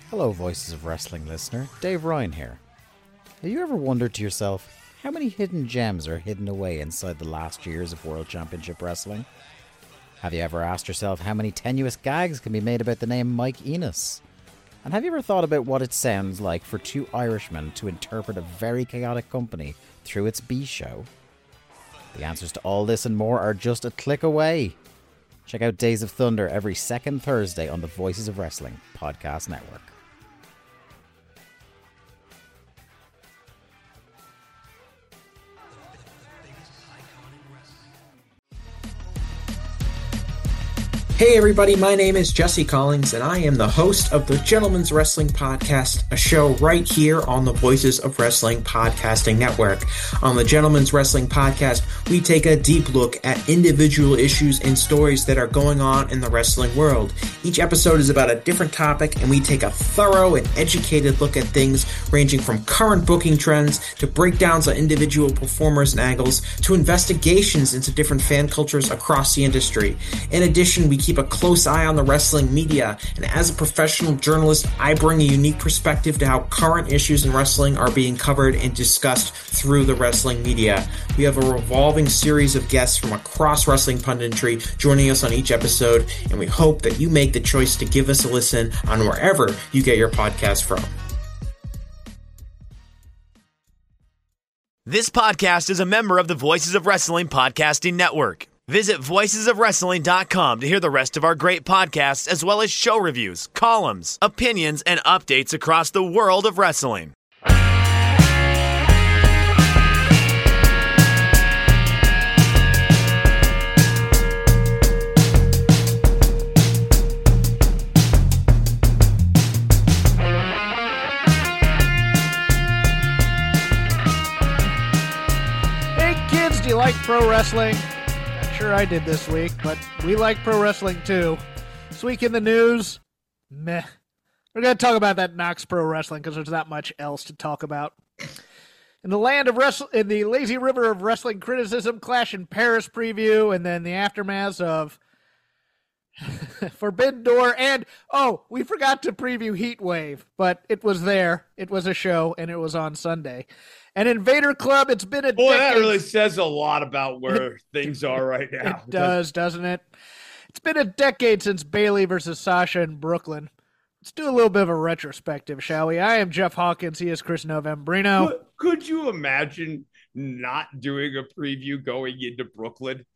Hello, Voices of Wrestling listener. Dave Ryan here. Have you ever wondered to yourself how many hidden gems are hidden away inside the last years of World Championship Wrestling? Have you ever asked yourself how many tenuous gags can be made about the name Mike Enos? And have you ever thought about what it sounds like for two Irishmen to interpret a very chaotic company through its B show? The answers to all this and more are just a click away. Check out Days of Thunder every second Thursday on the Voices of Wrestling podcast network. Hey everybody, my name is Jesse Collins, and I am the host of the Gentleman's Wrestling Podcast, a show right here on the Voices of Wrestling Podcasting Network. On the Gentleman's Wrestling Podcast, we take a deep look at individual issues and stories that are going on in the wrestling world. Each episode is about a different topic, and we take a thorough and educated look at things ranging from current booking trends to breakdowns on individual performers and angles to investigations into different fan cultures across the industry. In addition, we keep a close eye on the wrestling media, and as a professional journalist, I bring a unique perspective to how current issues in wrestling are being covered and discussed through the wrestling media. We have a revolving series of guests from across wrestling punditry joining us on each episode, and we hope that you make the choice to give us a listen on wherever you get your podcast from. This podcast is a member of the Voices of Wrestling Podcasting Network. Visit voicesofwrestling.com to hear the rest of our great podcasts, as well as show reviews, columns, opinions, and updates across the world of wrestling. Hey kids, do you like pro wrestling? Sure I did this week, but we like pro wrestling too. This week in the news, meh. We're going to talk about that Knox Pro Wrestling because there's not much else to talk about. In the land of in the lazy river of wrestling criticism, Clash in Paris preview, and then the aftermath of Forbidden Door, and we forgot to preview Heat Wave, but it was there. It was a show, and it was on Sunday. And Invader Club, it's been a decade. Boy, that really says a lot about where things are right now. It does, doesn't it? It's been a decade since Bayley versus Sasha in Brooklyn. Let's do a little bit of a retrospective, shall we? I am Jeff Hawkins. He is Chris Novembrino. Could you imagine not doing a preview going into Brooklyn?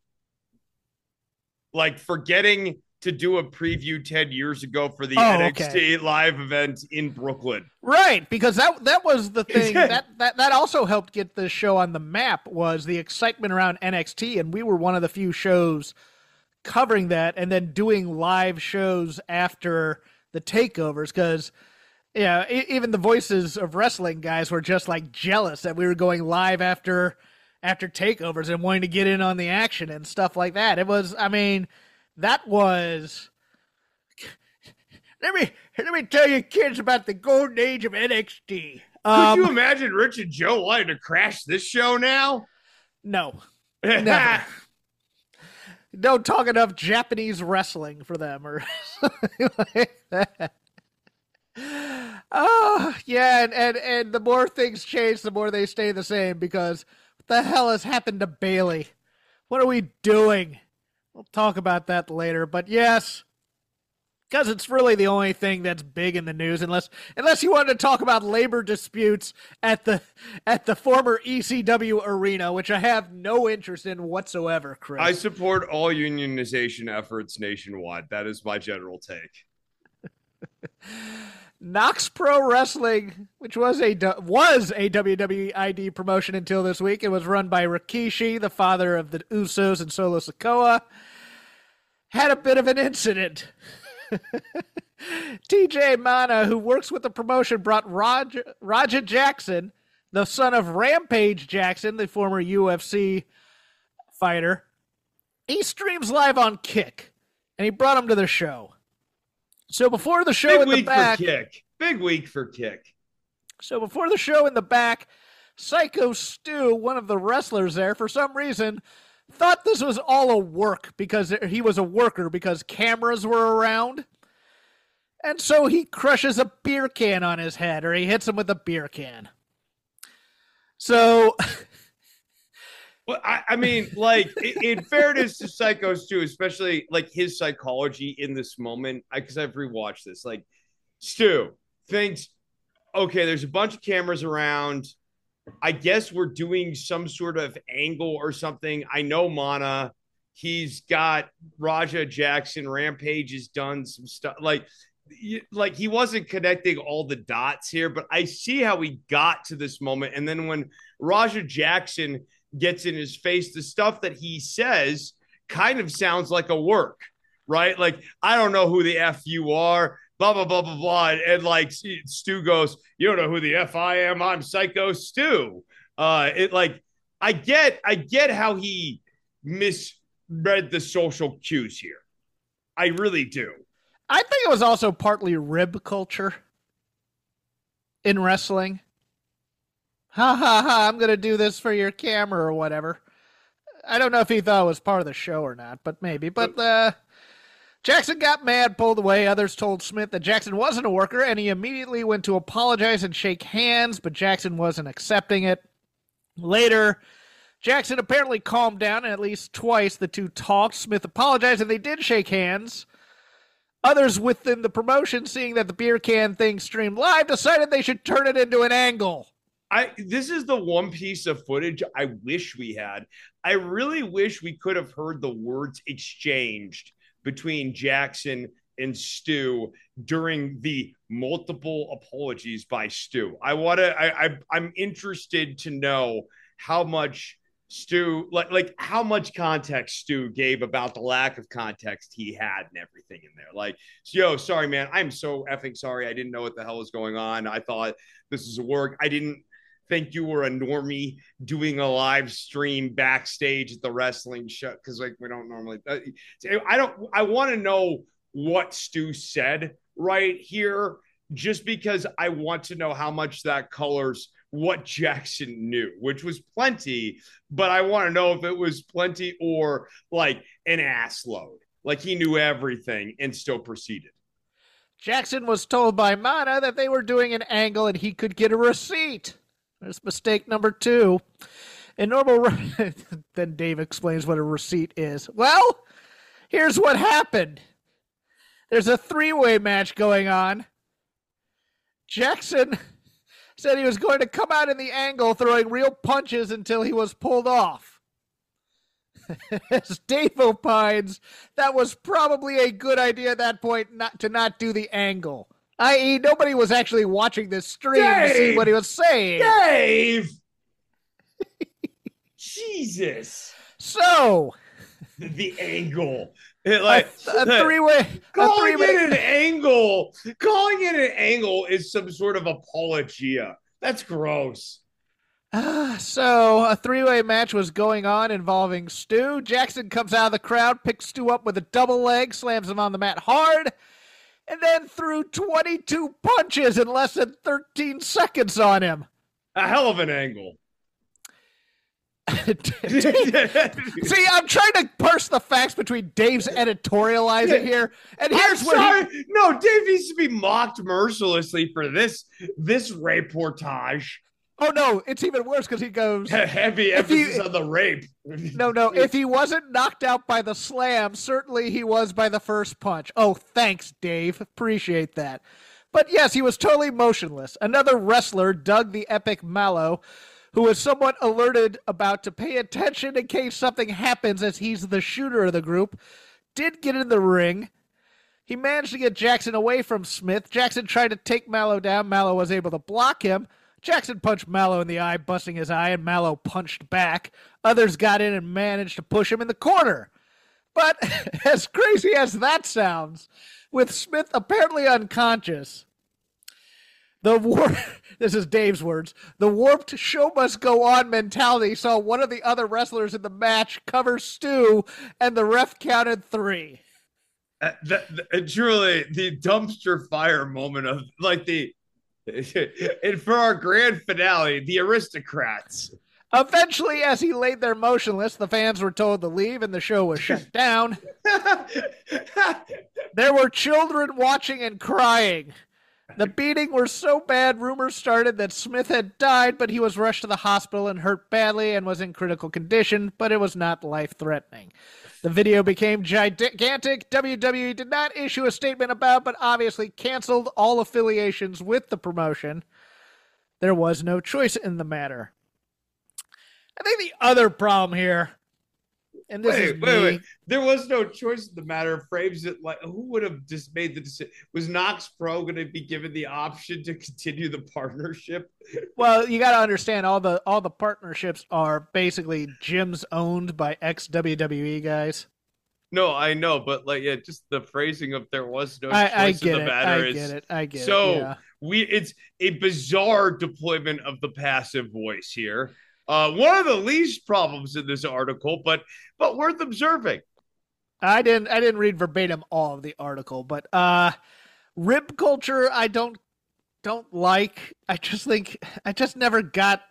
Like forgetting to do a preview 10 years ago for the NXT live event in Brooklyn. Right, because that was the thing. that also helped get the show on the map, was the excitement around NXT, and we were one of the few shows covering that and then doing live shows after the takeovers, because even the Voices of Wrestling guys were just like jealous that we were going live after takeovers and wanting to get in on the action and stuff like that. It was, that was. Let me tell you, kids, about the golden age of NXT. Could you imagine Rich and Joe wanting to crash this show now? No, never. Don't talk enough Japanese wrestling for them or something like that. Oh, yeah, and the more things change, the more they stay the same, because what the hell has happened to Bayley? What are we doing? We'll talk about that later, but yes, because it's really the only thing that's big in the news, unless you wanted to talk about labor disputes at the former ECW arena, which I have no interest in whatsoever, Chris. I support all unionization efforts nationwide. That is my general take. Knox Pro Wrestling, which was a WWE ID promotion until this week. It was run by Rikishi, the father of the Usos and Solo Sikoa. Had a bit of an incident. TJ Mana, who works with the promotion, brought Raja Jackson, the son of Rampage Jackson, the former UFC fighter. He streams live on Kick, and he brought him to the show. So before the show in the back... Big week for Kick. So before the show in the back, Psycho Stu, one of the wrestlers there, for some reason, thought this was all a work because he was a worker because cameras were around. And so he crushes a beer can on his head, or he hits him with a beer can. So, well, I mean, like, in fairness to Psycho Stu, especially like his psychology in this moment, because I've rewatched this, like, Stu thinks, okay, there's a bunch of cameras around. I guess we're doing some sort of angle or something. I know Mana. He's got Raja Jackson. Rampage has done some stuff. Like he wasn't connecting all the dots here, but I see how he got to this moment. And then when Raja Jackson gets in his face, the stuff that he says kind of sounds like a work, right? Like, I don't know who the F you are, blah, blah, blah, blah, blah. And like Stu goes, you don't know who the F I am. I'm Psycho Stu. I get how he misread the social cues here. I really do. I think it was also partly rib culture in wrestling. Ha ha ha, I'm going to do this for your camera or whatever. I don't know if he thought it was part of the show or not, but maybe. But Jackson got mad, pulled away. Others told Smith that Jackson wasn't a worker, and he immediately went to apologize and shake hands, but Jackson wasn't accepting it. Later, Jackson apparently calmed down, and at least twice the two talked. Smith apologized, and they did shake hands. Others within the promotion, seeing that the beer can thing streamed live, decided they should turn it into an angle. This is the one piece of footage I wish we had. I really wish we could have heard the words exchanged between Jackson and Stu during the multiple apologies by Stu. I'm interested to know how much Stu, like how much context Stu gave about the lack of context he had and everything in there. Like, yo, sorry, man. I'm so effing sorry. I didn't know what the hell was going on. I thought this was a work. I didn't think you were a normie doing a live stream backstage at the wrestling show. Cause like, we don't normally, I want to know what Stu said right here, just because I want to know how much that colors what Jackson knew, which was plenty, but I want to know if it was plenty or like an ass load, like he knew everything and still proceeded. Jackson was told by Mana that they were doing an angle and he could get a receipt. There's mistake number 2. In normal, then Dave explains what a receipt is. Well, here's what happened. There's a 3-way match going on. Jackson said he was going to come out in the angle throwing real punches until he was pulled off. As Dave opines, that was probably a good idea at that point not to do the angle. I.e., nobody was actually watching this stream to see what he was saying. Dave! Jesus. So, the angle. Like a 3-way. Calling it an angle is some sort of apologia. That's gross. So a 3-way match was going on involving Stu. Jackson comes out of the crowd, picks Stu up with a double leg, slams him on the mat hard, and then threw 22 punches in less than 13 seconds on him. A hell of an angle. See, I'm trying to parse the facts between Dave's editorializing here, and here's where no, Dave needs to be mocked mercilessly for this reportage. Oh no, it's even worse because he goes heavy emphasis on the rape. No, if he wasn't knocked out by the slam, certainly he was by the first punch. Oh, thanks, Dave. Appreciate that. But yes, he was totally motionless. Another wrestler, Doug the Epic Mallow, who was somewhat alerted about to pay attention in case something happens as he's the shooter of the group, did get in the ring. He managed to get Jackson away from Smith. Jackson tried to take Mallow down. Mallow was able to block him. Jackson punched Mallow in the eye, busting his eye, and Mallow punched back. Others got in and managed to push him in the corner. But as crazy as that sounds, with Smith apparently unconscious, this is Dave's words, the warped show must go on mentality saw one of the other wrestlers in the match cover Stu, and the ref counted 3. Truly, the dumpster fire moment of like and for our grand finale, the aristocrats. Eventually, as he laid there motionless, the fans were told to leave and the show was shut down. There were children watching and crying. The beating were so bad, rumors started that Smith had died, but he was rushed to the hospital and hurt badly and was in critical condition, but it was not life-threatening. The video became gigantic. WWE did not issue a statement about, but obviously canceled all affiliations with the promotion. There was no choice in the matter. I think the other problem here, and this wait. There was no choice in the matter. Frames it like, who would have just made the decision? Was Knox Pro going to be given the option to continue the partnership? Well, you got to understand all the partnerships are basically gyms owned by ex-WWE guys. No, I know, but just the phrasing of there was no choice in the matter. I get it. So it's a bizarre deployment of the passive voice here. One of the least problems in this article, but worth observing. I didn't read verbatim all of the article, but rib culture I don't like. I never got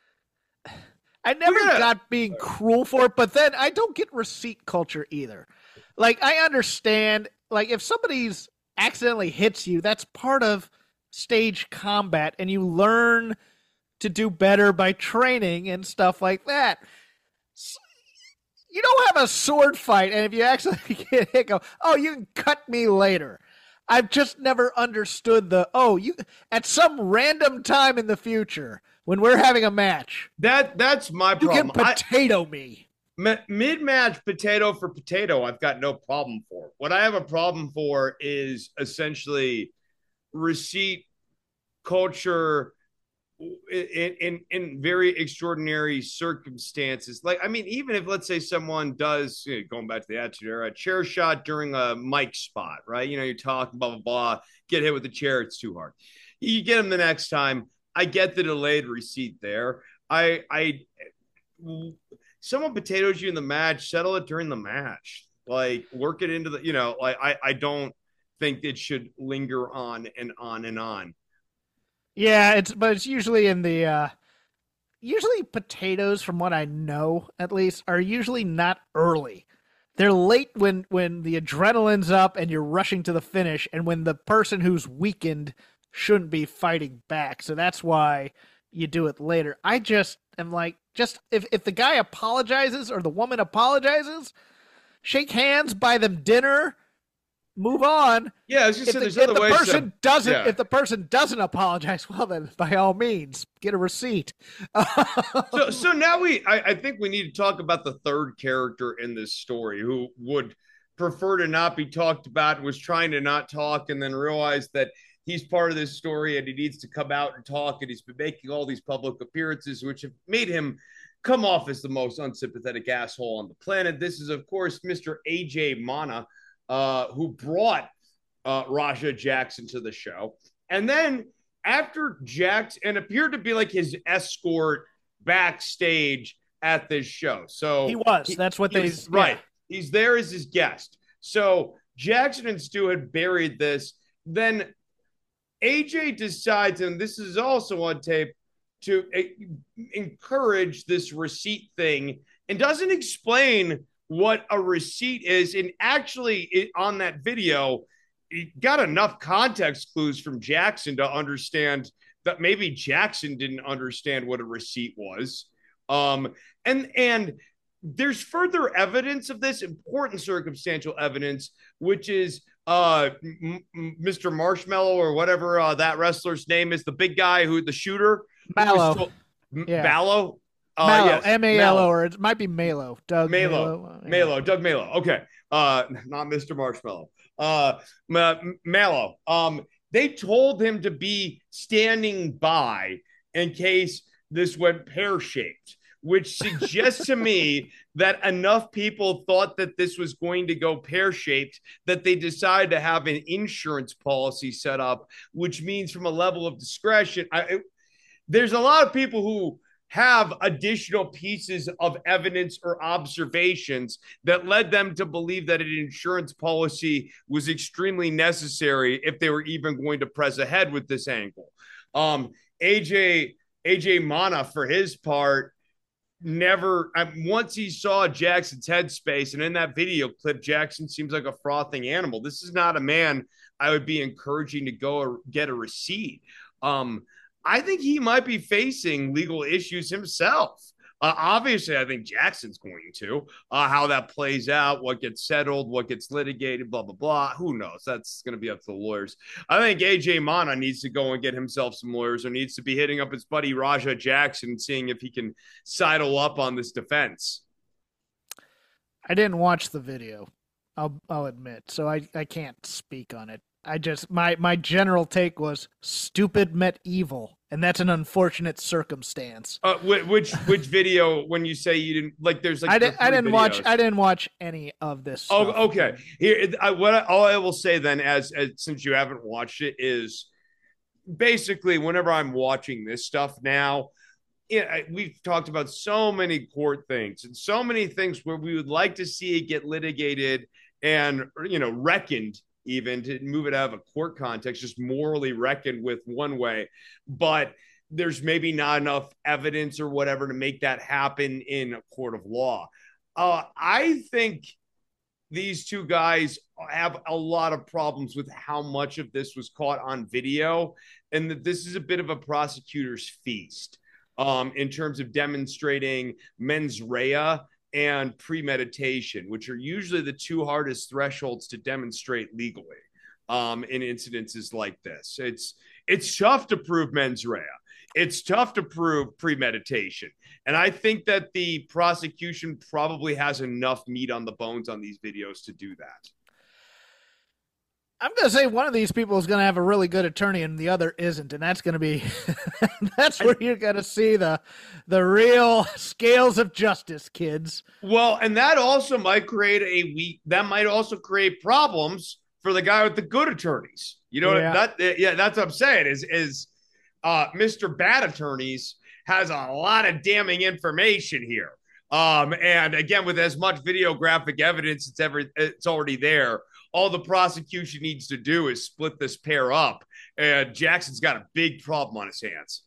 being cruel for it, but then I don't get receipt culture either. Like, I understand, like, if somebody's accidentally hits you, that's part of stage combat, and you learn to do better by training and stuff like that. You don't have a sword fight, and if you accidentally get hit, go, oh, you can cut me later. I've just never understood you at some random time in the future when we're having a match. That's my problem. You can potato me. Mid-match potato for potato, I've got no problem for. What I have a problem for is essentially receipt culture in very extraordinary circumstances. Like, I mean, even if, let's say, someone does, going back to the Attitude Era, a chair shot during a mic spot, right? You're talking, blah, blah, blah, get hit with the chair, it's too hard. You get them the next time. I get the delayed receipt there. Someone potatoes you in the match, settle it during the match. Like, work it into the, I don't think it should linger on and on and on. Yeah, it's usually in the usually potatoes, from what I know at least, are usually not early. They're late when the adrenaline's up and you're rushing to the finish, and when the person who's weakened shouldn't be fighting back. So that's why you do it later. I just am like, if the guy apologizes or the woman apologizes, shake hands, buy them dinner, move on. Yeah, I was just saying there's other ways. If the person doesn't apologize, well then, by all means, get a receipt. So now I think we need to talk about the third character in this story who would prefer to not be talked about, was trying to not talk, and then realized that he's part of this story and he needs to come out and talk, and he's been making all these public appearances, which have made him come off as the most unsympathetic asshole on the planet. This is, of course, Mr. AJ Mana, who brought Raja Jackson to the show. And then after Jackson appeared to be like his escort backstage at this show. So that's what they, right. He's there as his guest. So Jackson and Stu had buried this. Then AJ decides, and this is also on tape, to encourage this receipt thing and doesn't explain what a receipt is. And actually, on that video, it got enough context clues from Jackson to understand that maybe Jackson didn't understand what a receipt was. And there's further evidence of this, important circumstantial evidence, which is Mr. Marshmallow, or whatever that wrestler's name is, the big guy the shooter. Mallow. Mallow? Mallow, yes, M-A-L-O, or it might be Malo. Doug Malo. Okay. Not Mr. Marshmallow. Mallow. They told him to be standing by in case this went pear-shaped, which suggests to me that enough people thought that this was going to go pear-shaped that they decided to have an insurance policy set up, which means, from a level of discretion, there's a lot of people who have additional pieces of evidence or observations that led them to believe that an insurance policy was extremely necessary if they were even going to press ahead with this angle. AJ Mana, for his part, never, once he saw Jackson's headspace, and in that video clip, Jackson seems like a frothing animal. This is not a man I would be encouraging to go or get a receipt. I think he might be facing legal issues himself. Obviously, I think Jackson's going to. How that plays out, what gets settled, what gets litigated, blah, blah, blah. Who knows? That's going to be up to the lawyers. I think AJ Mana needs to go and get himself some lawyers, or needs to be hitting up his buddy Raja Jackson and seeing if he can sidle up on this defense. I didn't watch the video, I'll admit, so I can't speak on it. I just my general take was stupid met evil, and that's an unfortunate circumstance. Which video? When you say you didn't like, there's like I didn't watch any of this stuff. Oh, okay. Here, all I will say then, as since you haven't watched it, is basically whenever I'm watching this stuff now. Yeah, we've talked about so many court things and so many things where we would like to see it get litigated and reckoned, even to move it out of a court context, just morally reckoned with one way. But there's maybe not enough evidence or whatever to make that happen in a court of law. I think these two guys have a lot of problems with how much of this was caught on video, and that this is a bit of a prosecutor's feast in terms of demonstrating mens rea and premeditation, which are usually the two hardest thresholds to demonstrate legally in incidences like this. It's tough to prove mens rea. It's tough to prove premeditation. And I think that the prosecution probably has enough meat on the bones on these videos to do that. I'm going to say one of these people is going to have a really good attorney and the other isn't. And that's going to be, that's where you're going to see the real scales of justice, kids. Well, and that also might create problems for the guy with the good attorneys. You know, that's what I'm saying is Mr. Bad Attorneys has a lot of damning information here. And again, with as much videographic evidence, it's already there. All the prosecution needs to do is split this pair up, and Jackson's got a big problem on his hands.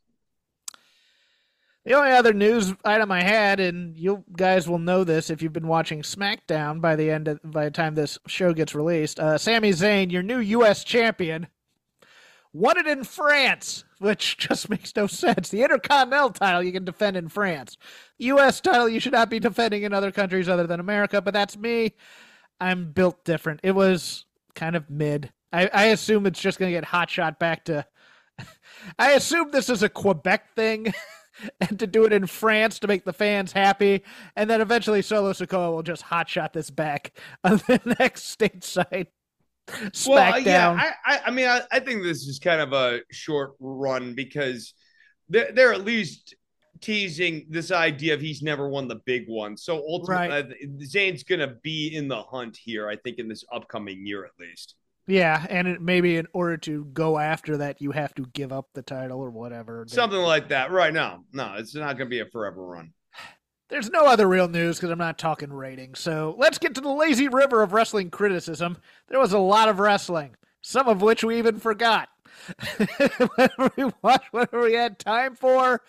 The only other news item I had, and you guys will know this if you've been watching SmackDown by the time this show gets released, Sami Zayn, your new U.S. champion, won it in France, which just makes no sense. The Intercontinental title you can defend in France. U.S. title you should not be defending in other countries other than America, but that's me. I'm built different. It was kind of mid. I assume it's just going to get hot shot back to... I assume this is a Quebec thing and to do it in France to make the fans happy, and then eventually Solo Sikoa will just hot shot this back on the next stateside SmackDown. Well, yeah, I think this is kind of a short run because they're at least teasing this idea of he's never won the big one. So ultimately, Zayn's going to be in the hunt here, I think, in this upcoming year at least. Yeah, and maybe in order to go after that, you have to give up the title or whatever. Something like that. Right now. No, it's not going to be a forever run. There's no other real news because I'm not talking ratings. So let's get to the lazy river of wrestling criticism. There was a lot of wrestling, some of which we even forgot. Whenever we watched, whatever we had time for.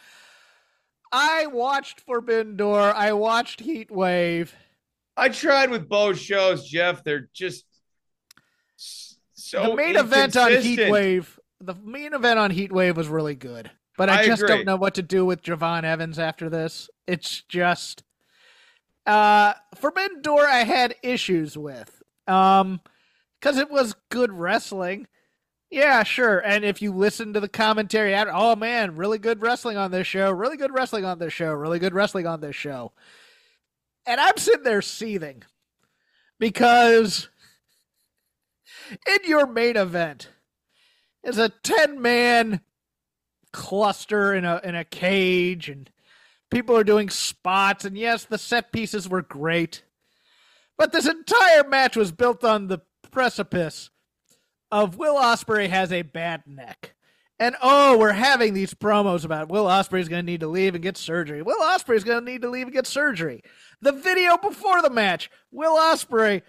I watched Forbidden Door. I watched Heat Wave. I tried with both shows, Jeff. They're just so the main event on Heat Wave. The main event on Heat Wave was really good, but I just don't know what to do with Javon Evans after this. It's just Forbidden Door. I had issues with because it was good wrestling. Yeah, sure. And if you listen to the commentary, oh man, really good wrestling on this show, really good wrestling on this show, really good wrestling on this show. And I'm sitting there seething because in your main event is a 10-man cluster in a cage, and people are doing spots, and yes, the set pieces were great. But this entire match was built on the precipice of Will Ospreay has a bad neck. And we're having these promos about Will Ospreay's going to need to leave and get surgery. Will Ospreay's going to need to leave and get surgery. The video before the match, Will Ospreay,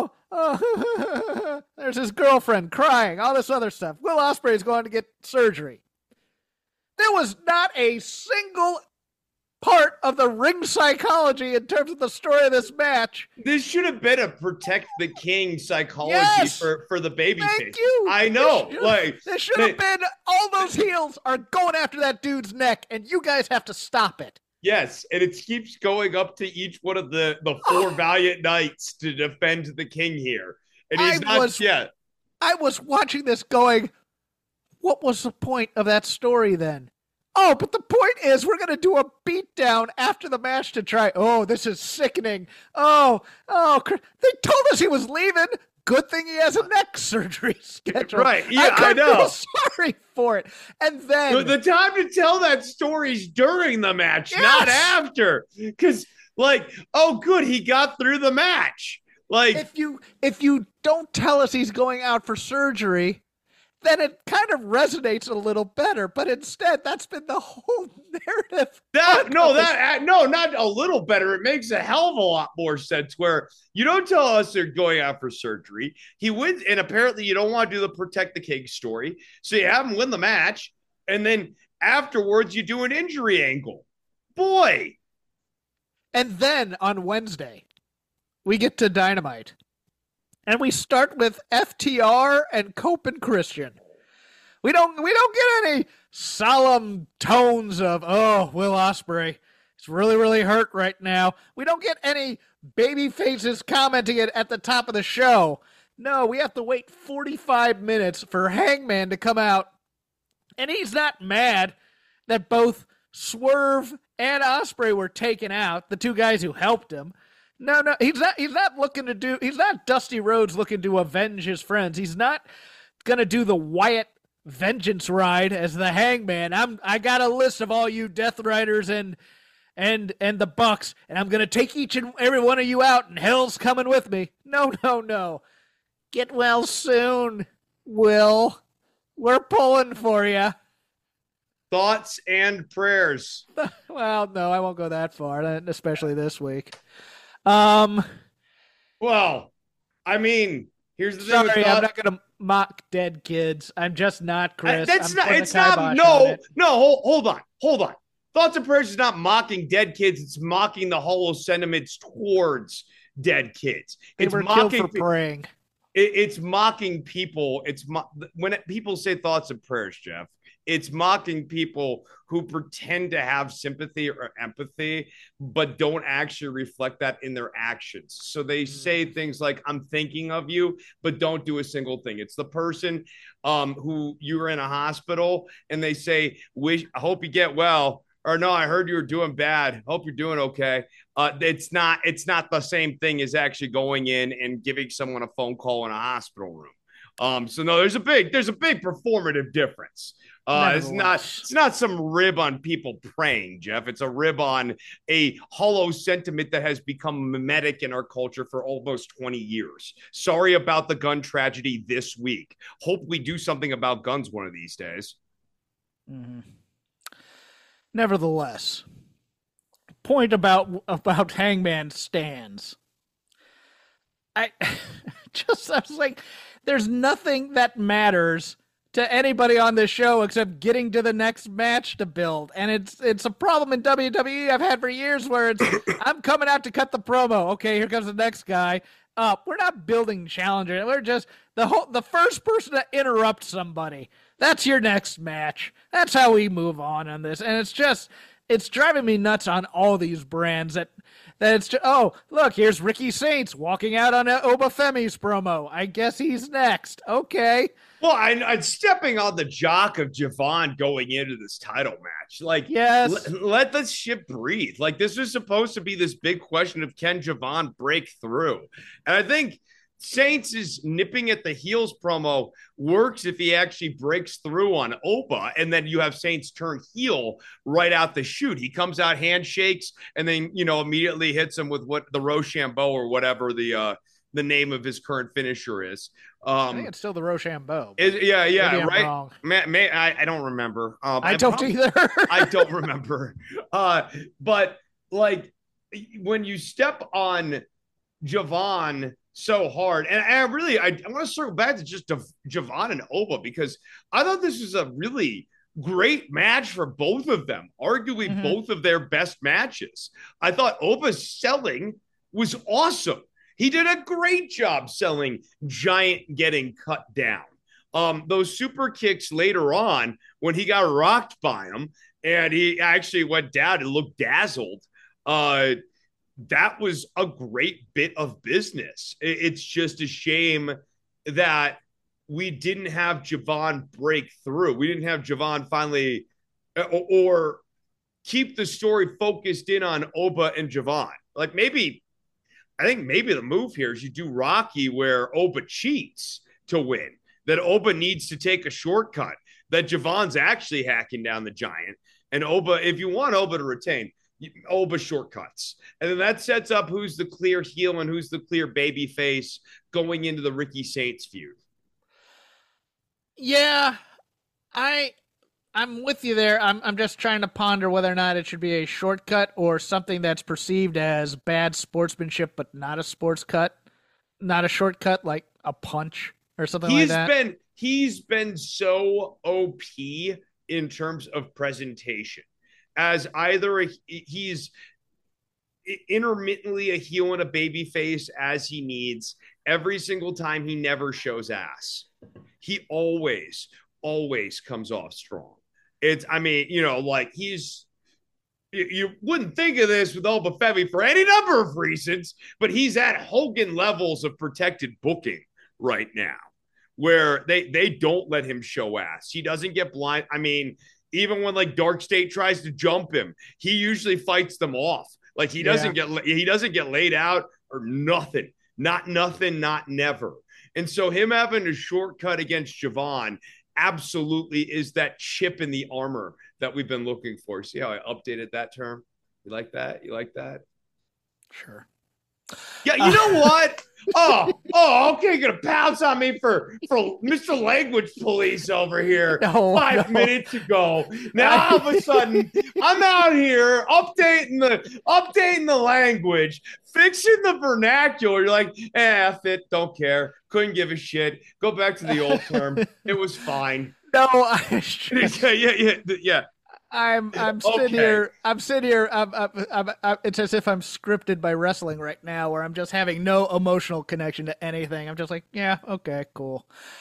there's his girlfriend crying, all this other stuff. Will Ospreay's going to get surgery. There was not a single part of the ring psychology in terms of the story of this match. This should have been a protect the king psychology Yes! for the baby Thank face. you. I know. This should have been all those heels are going after that dude's neck, and you guys have to stop it. Yes, and it keeps going up to each one of the four valiant knights to defend the king here. And he's not yet. I was watching this going, what was the point of that story then? Oh, but the point is we're going to do a beatdown after the match to try. Oh, this is sickening. Oh, they told us he was leaving. Good thing he has a neck surgery scheduled. Right, yeah, I know. I feel sorry for it. And then the time to tell that story is during the match, not after. Because, oh, good, he got through the match. If you don't tell us he's going out for surgery, then it kind of resonates a little better. But instead, that's been the whole narrative. No, not a little better. It makes a hell of a lot more sense where you don't tell us they're going out for surgery. He wins, and apparently you don't want to do the protect the king story. So you have him win the match, and then afterwards you do an injury angle. Boy. And then on Wednesday, we get to Dynamite. And we start with FTR and Cope and Christian. We don't get any solemn tones of, oh, Will Ospreay is really, really hurt right now. We don't get any baby faces commenting it at the top of the show. No, we have to wait 45 minutes for Hangman to come out. And he's not mad that both Swerve and Ospreay were taken out, the two guys who helped him. No, he's not Dusty Rhodes looking to avenge his friends. He's not going to do the Wyatt vengeance ride as the Hangman. I got a list of all you Death Riders and the Bucks, and I'm going to take each and every one of you out, and hell's coming with me. No. Get well soon, Will. We're pulling for you. Thoughts and prayers. Well, no, I won't go that far, especially this week. Well, I mean, here's the thing. Sorry, I'm not going to mock dead kids. I'm just not, Chris. Hold on. Thoughts and prayers is not mocking dead kids. It's mocking the hollow sentiments towards dead kids. They were killed for praying. It's mocking people. When people say thoughts and prayers, Jeff, it's mocking people who pretend to have sympathy or empathy, but don't actually reflect that in their actions. So they say things like, I'm thinking of you, but don't do a single thing. It's the person who you're in a hospital and they say, I hope you get well. Or no, I heard you were doing bad. Hope you're doing okay. It's not the same thing as actually going in and giving someone a phone call in a hospital room. So no, there's a big performative difference. It's not some rib on people praying, Jeff. It's a rib on a hollow sentiment that has become mimetic in our culture for almost 20 years. Sorry about the gun tragedy this week. Hope we do something about guns one of these days. Mm-hmm. Nevertheless, point about Hangman stands. I was like, there's nothing that matters to anybody on this show except getting to the next match to build. And it's a problem in WWE I've had for years where it's, I'm coming out to cut the promo. Okay, here comes the next guy. We're not building challenger. We're just the first person to interrupt somebody. That's your next match. That's how we move on this. And it's driving me nuts on all these brands that it's just, oh, look, here's Ricky Saints walking out on Obafemi's promo. I guess he's next. Okay. Well, I'm stepping on the jock of Javon going into this title match. Yes. Let the ship breathe. This was supposed to be this big question of can Javon break through? And I think Saints is nipping at the heels promo works if he actually breaks through on Oba, and then you have Saints turn heel right out the chute. He comes out, handshakes, and then immediately hits him with what the Rochambeau or whatever the name of his current finisher is. I think it's still the Rochambeau. Yeah, right. Wrong. I don't remember. I don't either. I don't remember. But when you step on Javon so hard, and I want to circle back to just Javon and Oba because I thought this was a really, great match for both of them, arguably both of their best matches. I thought Oba's selling was awesome. He did a great job selling Giant getting cut down. Those super kicks later on when he got rocked by him and he actually went down and looked dazzled. That was a great bit of business. It's just a shame that we didn't have Javon break through. We didn't have Javon finally or keep the story focused in on Oba and Javon. Like I think maybe the move here is you do Rocky where Oba cheats to win, that Oba needs to take a shortcut, that Javon's actually hacking down the Giant. And Oba, if you want Oba to retain, Oba shortcuts. And then that sets up who's the clear heel and who's the clear baby face going into the Ricky Saints feud. Yeah, I'm with you there. I'm just trying to ponder whether or not it should be a shortcut or something that's perceived as bad sportsmanship, but not a sports cut, not a shortcut, like a punch or something like that. He's been so OP in terms of presentation, as either he's intermittently a heel and a baby face as he needs. Every single time he never shows ass. He always comes off strong. You wouldn't think of this with Oba Femi for any number of reasons, but he's at Hogan levels of protected booking right now, where they don't let him show ass. He doesn't get blind. I mean, even when like Dark State tries to jump him, he usually fights them off. Like he doesn't get laid out or nothing. Not nothing, not never. And so him having a shortcut against Javon absolutely is that chip in the armor that we've been looking for. See how I updated that term? You like that? You like that? Sure. Yeah, you know what? Okay, gonna pounce on me for Mr. Language Police over here. Five minutes ago. Now all of a sudden, I'm out here updating the language, fixing the vernacular. You're like, F it, don't care, couldn't give a shit. Go back to the old term. It was fine. No, yeah. I'm sitting here. It's as if I'm scripted by wrestling right now, where I'm just having no emotional connection to anything. I'm just like, yeah, okay, cool.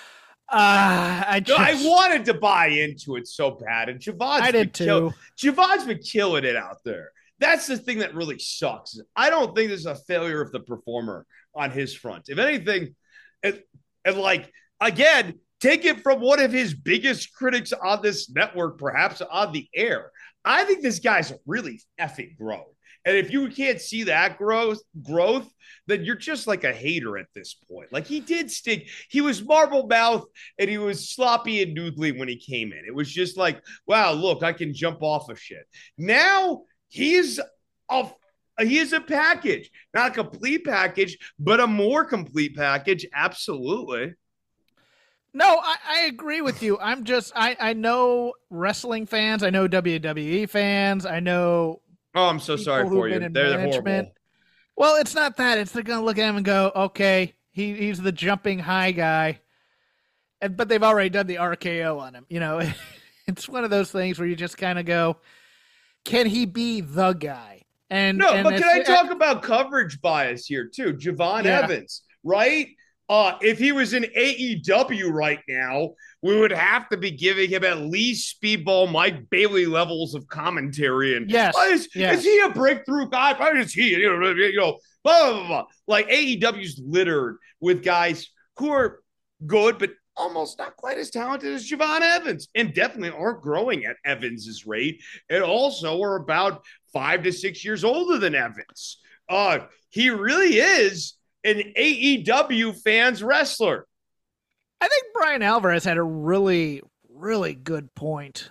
I wanted to buy into it so bad, and Javon's been killing it out there. That's the thing that really sucks. I don't think this is a failure of the performer on his front. If anything, and like again. Take it from one of his biggest critics on this network, perhaps on the air. I think this guy's really effing grown. And if you can't see that growth, then you're just like a hater at this point. Like he did stink. He was marble mouth and he was sloppy and noodly when he came in. It was just like, wow, look, I can jump off of shit. Now he is a package, not a complete package, but a more complete package. Absolutely. No, I agree with you. I know wrestling fans. I know WWE fans. I know. Oh, I'm so sorry for you. They're horrible. Well, it's not that. It's they're going to look at him and go, okay, he's the jumping high guy. But they've already done the RKO on him. You know, it's one of those things where you just kind of go, can he be the guy? But can I talk about coverage bias here too? Javon Evans, right? If he was in AEW right now, we would have to be giving him at least Speedball Mike Bailey levels of commentary. And is he a breakthrough guy? Why is he? Blah, blah, blah. Like AEW's littered with guys who are good, but almost not quite as talented as Javon Evans, and definitely aren't growing at Evans's rate, and also are about 5 to 6 years older than Evans. He really is an AEW fans wrestler. I think Brian Alvarez had a really, really good point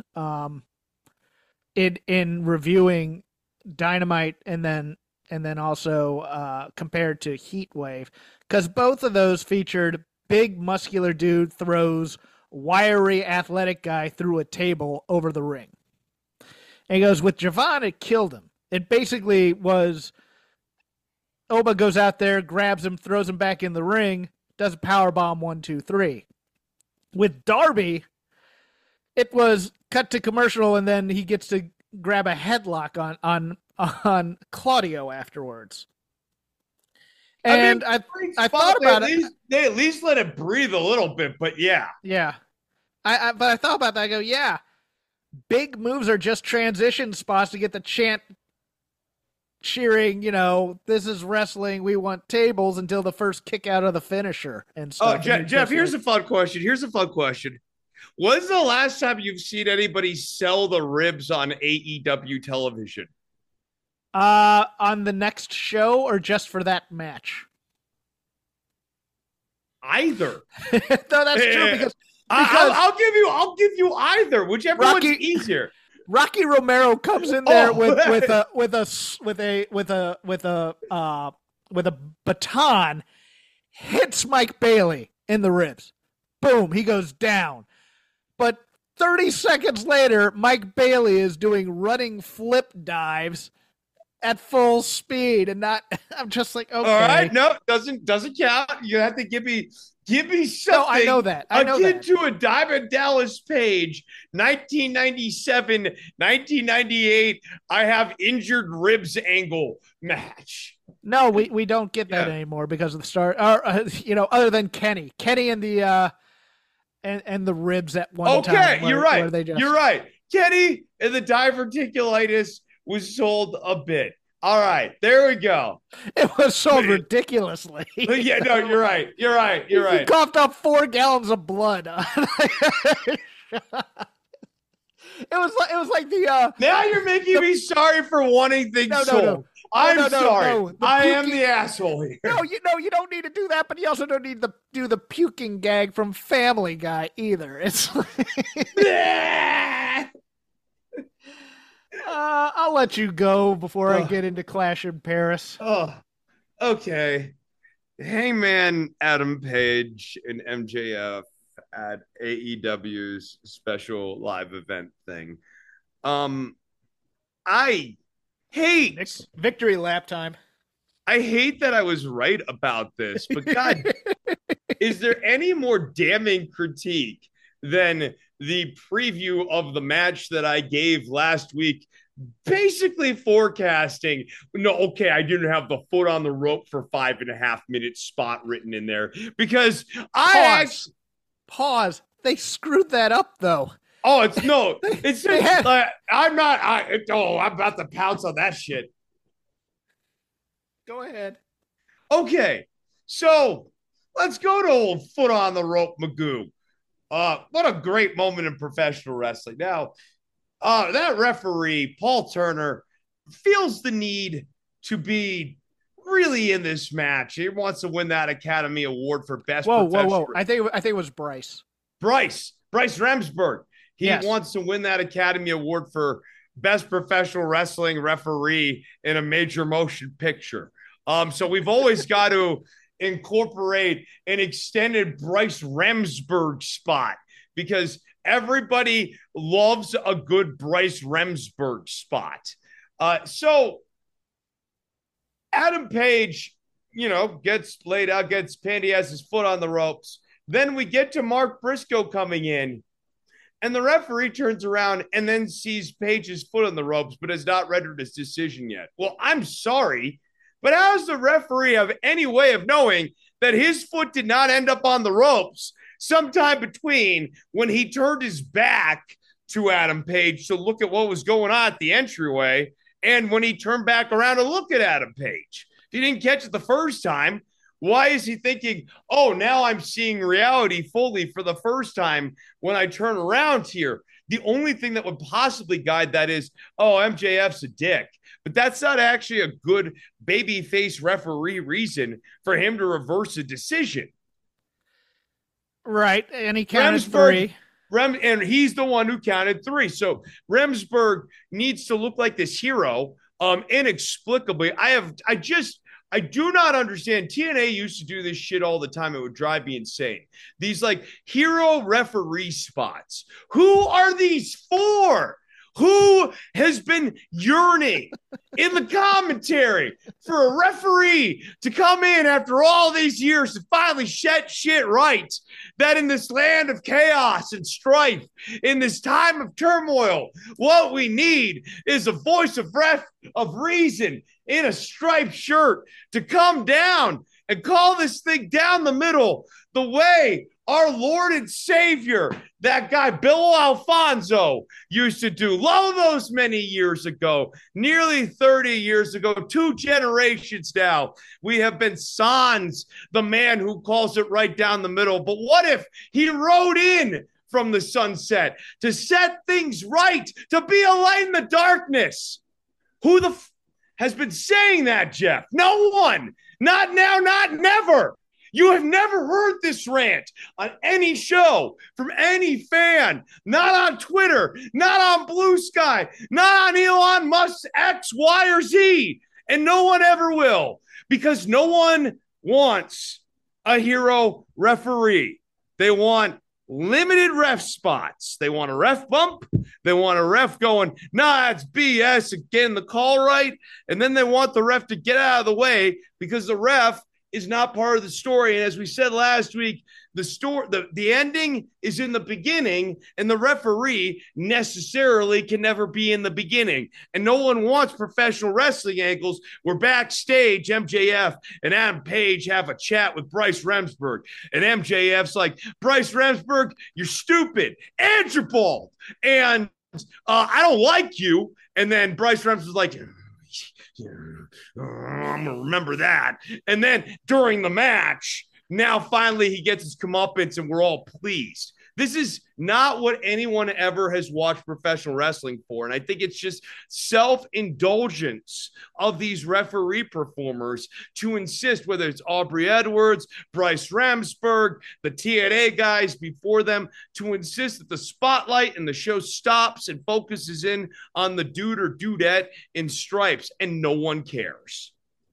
in reviewing Dynamite and then also compared to Heatwave, because both of those featured big muscular dude throws wiry athletic guy through a table over the ring. And he goes, with Javon, it killed him. It basically was Oba goes out there, grabs him, throws him back in the ring, does a powerbomb 1, 2, 3. With Darby, it was cut to commercial, and then he gets to grab a headlock on Claudio afterwards. And I thought about it. They at least let it breathe a little bit, but yeah. Yeah. But I thought about that. I go, yeah, big moves are just transition spots to get the chant cheering, this is wrestling, we want tables, until the first kick out of the finisher and stuff. Oh, Jeff, here's a fun question. When's the last time you've seen anybody sell the ribs on AEW television? On the next show or just for that match? Either. No, that's true because I'll give you either, whichever one's easier. Rocky Romero comes in there with a baton, hits Mike Bailey in the ribs. Boom, he goes down. But 30 seconds later, Mike Bailey is doing running flip dives at full speed, and I'm just like, okay. All right, no, doesn't count. You have to give me something. No, I know that. Akin to a Diamond Dallas Page, 1997, 1998, I have injured ribs angle match. No, we don't get that anymore because of the start. Other than Kenny and the and the ribs at one time. Okay, you're right. You're right. Kenny and the diverticulitis was sold a bit. All right, there we go. It was sold ridiculously. Yeah, no, you're right. He coughed up 4 gallons of blood. It was like the. Now you're making me sorry for wanting things sold. No. I'm sorry. No. I am the asshole here. No, you don't need to do that, but you also don't need to do the puking gag from Family Guy either. It's. I'll let you go before I get into Clash in Paris. Oh, okay. Hangman Adam Page and MJF at AEW's special live event thing. I hate victory lap time. I hate that I was right about this, but God, is there any more damning critique than the preview of the match that I gave last week, basically forecasting, I didn't have the foot on the rope for 5.5 minutes spot written in there because Pause. They screwed that up though. Oh, I'm about to pounce on that shit. Go ahead. Okay, so let's go to old foot on the rope Magoo. What a great moment in professional wrestling. Now, that referee, Paul Turner, feels the need to be really in this match. He wants to win that Academy Award for Best Professional. I think it was Bryce. Bryce Remsburg. He wants to win that Academy Award for Best Professional Wrestling Referee in a major motion picture. So we've always got to incorporate an extended Bryce Remsburg spot because everybody loves a good Bryce Remsburg spot. So Adam Page, gets laid out, gets pinned. He has his foot on the ropes. Then we get to Mark Briscoe coming in, and the referee turns around and then sees Page's foot on the ropes, but has not rendered his decision yet. Well, I'm sorry, but how does the referee have any way of knowing that his foot did not end up on the ropes sometime between when he turned his back to Adam Page to look at what was going on at the entryway and when he turned back around to look at Adam Page? If he didn't catch it the first time, why is he thinking, now I'm seeing reality fully for the first time when I turn around here? The only thing that would possibly guide that is, MJF's a dick. But that's not actually a good babyface referee reason for him to reverse a decision. Right, and he counted 3. And he's the one who counted 3. So Remsburg needs to look like this hero. Inexplicably, I do not understand. TNA used to do this shit all the time. It would drive me insane. These hero referee spots. Who are these for? Who has been yearning in the commentary for a referee to come in after all these years and finally set shit right? That in this land of chaos and strife, in this time of turmoil, what we need is a voice of reason in a striped shirt to come down and call this thing down the middle the way our Lord and Savior, that guy Bill Alfonso, used to do those many years ago, nearly 30 years ago, 2 generations now. We have been sans the man who calls it right down the middle. But what if he rode in from the sunset to set things right, to be a light in the darkness? Who has been saying that, Jeff? No one. Not now, not never. You have never heard this rant on any show from any fan, not on Twitter, not on Blue Sky, not on Elon Musk's X, Y, or Z, and no one ever will, because no one wants a hero referee. They want limited ref spots. They want a ref bump. They want a ref going, nah, it's BS, getting the call right. And then they want the ref to get out of the way because the ref is not part of the story. And as we said last week, the ending is in the beginning, and the referee necessarily can never be in the beginning. And no one wants professional wrestling angles where backstage MJF and Adam Page have a chat with Bryce Remsburg. And MJF's like, Bryce Remsburg, you're stupid and you're bald. And I don't like you. And then Bryce Remsburg's like, I'm going to remember that. And then during the match, now finally he gets his comeuppance and we're all pleased. This is not what anyone ever has watched professional wrestling for. And I think it's just self-indulgence of these referee performers to insist, whether it's Aubrey Edwards, Bryce Remsburg, the TNA guys before them, to insist that the spotlight and the show stops and focuses in on the dude or dudette in stripes, and no one cares.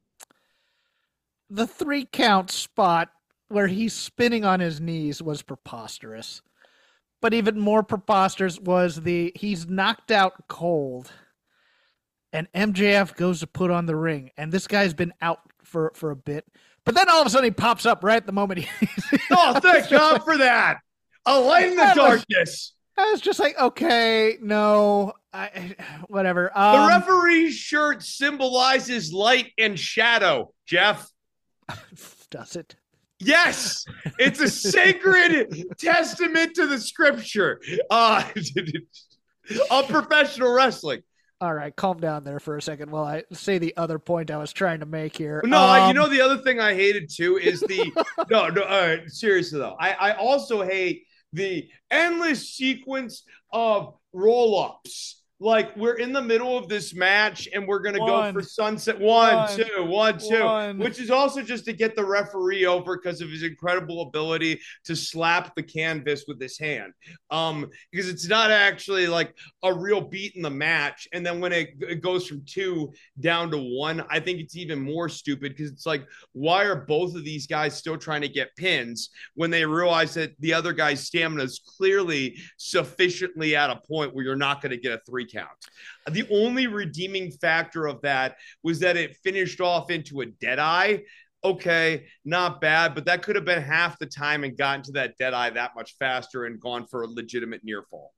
The 3 count spot where he's spinning on his knees was preposterous. But even more preposterous was he's knocked out cold, and MJF goes to put on the ring, and this guy's been out for a bit. But then all of a sudden he pops up right at the moment. Oh, thank God for that. A light in the darkness. I was just like, okay, no, whatever. The referee's shirt symbolizes light and shadow, Jeff. Does it? Yes, it's a sacred testament to the scripture of professional wrestling. All right, calm down there for a second while I say the other point I was trying to make here. No, you know the other thing I hated too is no. All right, seriously though, I also hate the endless sequence of roll-ups. Like, we're in the middle of this match and we're going to go for sunset. One, two, which is also just to get the referee over because of his incredible ability to slap the canvas with his hand. Because it's not actually like a real beat in the match. And then when it goes from 2 down to 1, I think it's even more stupid because it's like, why are both of these guys still trying to get pins when they realize that the other guy's stamina is clearly sufficiently at a point where you're not going to get a 3 count. The only redeeming factor of that was that it finished off into a dead eye. Okay, not bad, but that could have been half the time and gotten to that dead eye that much faster and gone for a legitimate near fall.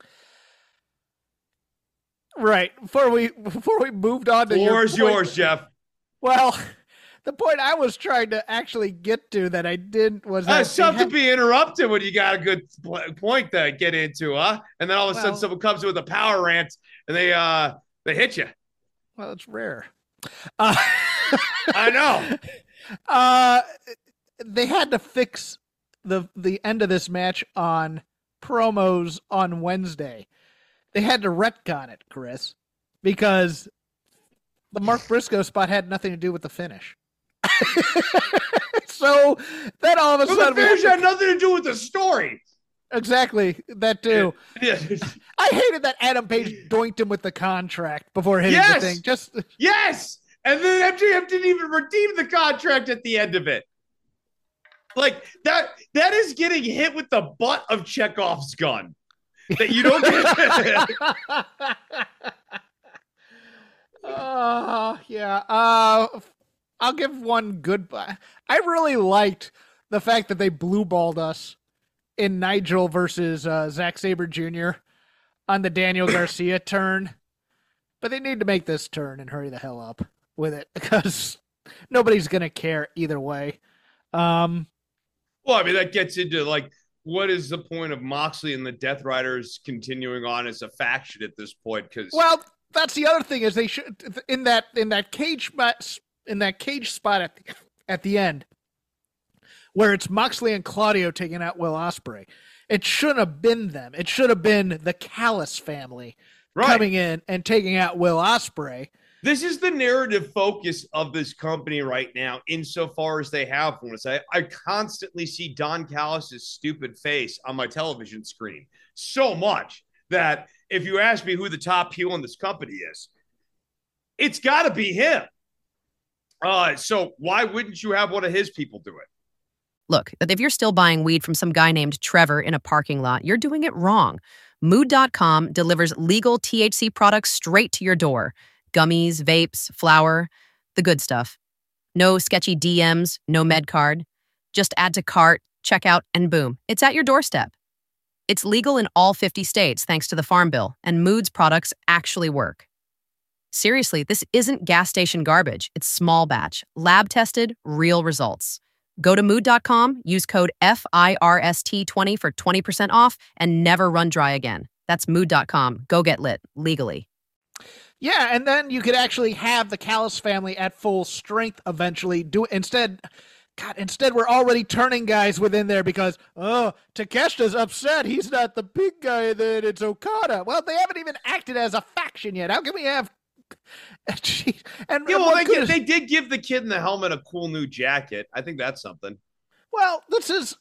Right. Before we moved on to yours, Jeff. Well, the point I was trying to actually get to that I didn't was that it's tough to be interrupted when you got a good point to get into, huh? And then all of a sudden someone comes in with a power rant and they hit you. Well, it's rare. I know. They had to fix the end of this match on promos on Wednesday. They had to retcon it, Chris, because the Mark Briscoe spot had nothing to do with the finish. So then all of a sudden, the finish had nothing to do with the story. Exactly, that too. Yeah. I hated that Adam Page doinked him with the contract before hitting the thing. Yes, and then MJF didn't even redeem the contract at the end of it. Like that is getting hit with the butt of Chekhov's gun. that you don't get. Yeah. I'll give one good. I really liked the fact that they blue balled us in Nigel versus Zack Sabre Jr. on the Daniel Garcia turn, but they need to make this turn and hurry the hell up with it because nobody's gonna care either way. Well, I mean, that gets into like, what is the point of Moxley and the Death Riders continuing on as a faction at this point? Because that's the other thing is they should in that cage spot at the end where it's Moxley and Claudio taking out Will Ospreay. It shouldn't have been them. It should have been the Callis family coming in and taking out Will Ospreay. This is the narrative focus of this company right now, insofar as they have one. I constantly see Don Callis' stupid face on my television screen so much that if you ask me who the top heel in this company is, it's got to be him. So why wouldn't you have one of his people do it? Look, if you're still buying weed from some guy named Trevor in a parking lot, you're doing it wrong. Mood.com delivers legal THC products straight to your door. Gummies, vapes, flour, the good stuff. No sketchy DMs, no med card. Just add to cart, checkout, and boom, it's at your doorstep. It's legal in all 50 states thanks to the Farm Bill, and Mood's products actually work. Seriously, this isn't gas station garbage. It's small batch, lab-tested, real results. Go to Mood.com, use code FIRST20 for 20% off, and never run dry again. That's Mood.com. Go get lit, legally. Yeah, and then you could actually have the Callis family at full strength eventually. Instead, we're already turning guys within there because, Takeshita's upset. He's not the big guy, then it's Okada. Well, they haven't even acted as a faction yet. How can we have... they did give the kid in the helmet a cool new jacket. I think that's something. Well, this is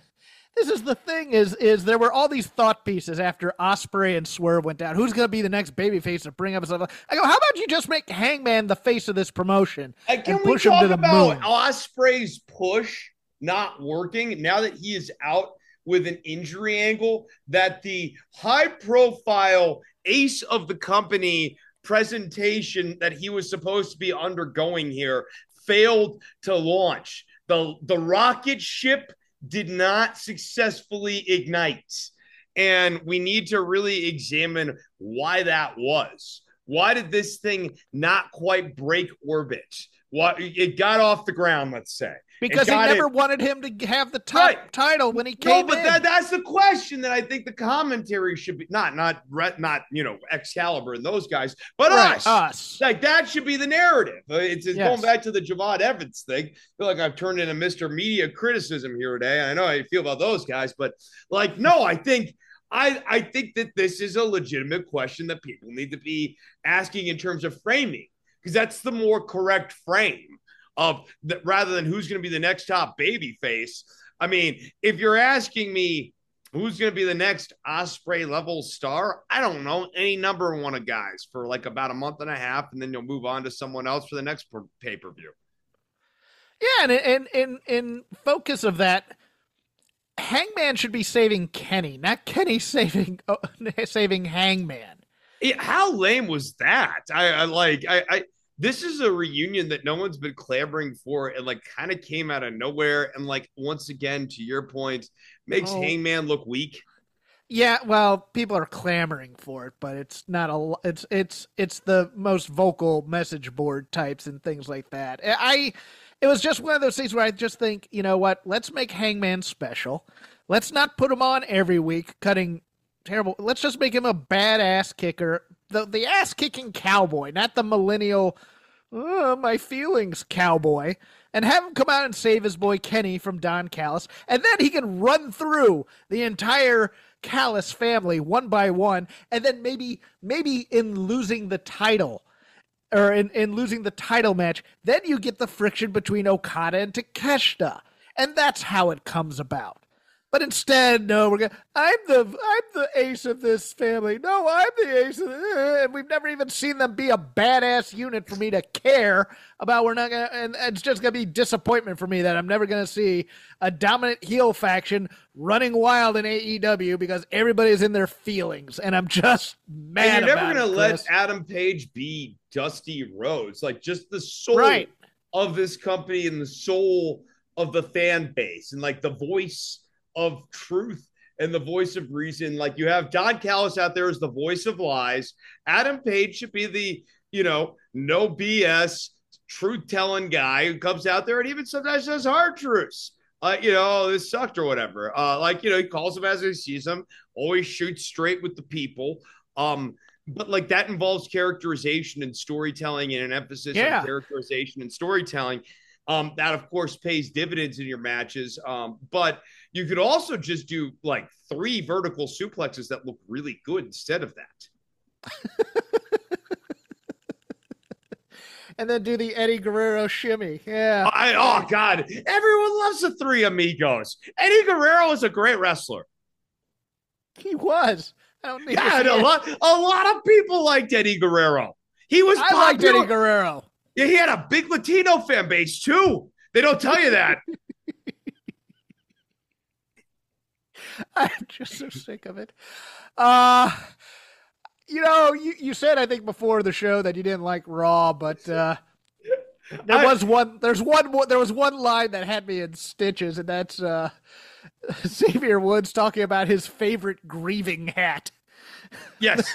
the thing is there were all these thought pieces after Ospreay and Swerve went down. Who's going to be the next babyface to bring up stuff? I go, how about you just make Hangman the face of this promotion and push him to the moon? Ospreay's push not working now that he is out with an injury angle, that the high-profile ace of the company presentation that he was supposed to be undergoing here failed to launch. The rocket ship did not successfully ignite. And we need to really examine why that was. Why did this thing not quite break orbit? It got off the ground, let's say. Because he never wanted him to have the title when he came in. No, but that's the question that I think the commentary should be not Excalibur and those guys, but us. Like that should be the narrative. It's going back to the Javad Evans thing. I feel like I've turned into Mr. Media criticism here today. I know how you feel about those guys, but like, no, I think that this is a legitimate question that people need to be asking in terms of framing, because that's the more correct frame of that rather than who's going to be the next top baby face. I mean, if you're asking me who's going to be the next Ospreay level star, I don't know, any number one of guys for like about a month and a half, and then you'll move on to someone else for the next pay-per-view. Yeah, and in focus of that, Hangman should be saving Kenny, not Kenny saving Hangman. How lame was that? This is a reunion that no one's been clamoring for, and like kind of came out of nowhere, and like once again, to your point, makes Hangman look weak. Yeah, well, people are clamoring for it, but it's not it's the most vocal message board types and things like that. It was just one of those things where I just think, you know what? Let's make Hangman special. Let's not put him on every week, cutting terrible. Let's just make him a badass kicker, the ass kicking cowboy, not the millennial. My feelings cowboy, and have him come out and save his boy Kenny from Don Callis, and then he can run through the entire Callis family one by one, and then maybe in losing the title, or in losing the title match, then you get the friction between Okada and Takeshita, and that's how it comes about. But instead, no, I'm the ace of this family. No, I'm the ace of and we've never even seen them be a badass unit for me to care about. We're not gonna, and it's just gonna be disappointment for me that I'm never gonna see a dominant heel faction running wild in AEW because everybody's in their feelings, and I'm just mad. And you're never gonna let Adam Page be Dusty Rhodes, like just the soul of this company and the soul of the fan base, and like the voice of truth and the voice of reason. Like you have Don Callis out there as the voice of lies. Adam Page should be the, no BS, truth telling guy who comes out there and even sometimes says hard truths. This sucked or whatever. He calls them as he sees them, always shoots straight with the people. But like that involves characterization and storytelling and an emphasis on characterization and storytelling. That of course pays dividends in your matches. But you could also just do like 3 vertical suplexes that look really good instead of that. And then do the Eddie Guerrero shimmy. Yeah. Oh God. Everyone loves the 3 Amigos. Eddie Guerrero is a great wrestler. He was. A lot of people liked Eddie Guerrero. I liked Eddie Guerrero. Yeah, he had a big Latino fan base too. They don't tell you that. I'm just so sick of it. You said, I think before the show that you didn't like Raw, but there was one line that had me in stitches, and that's Xavier Woods talking about his favorite grieving hat. Yes.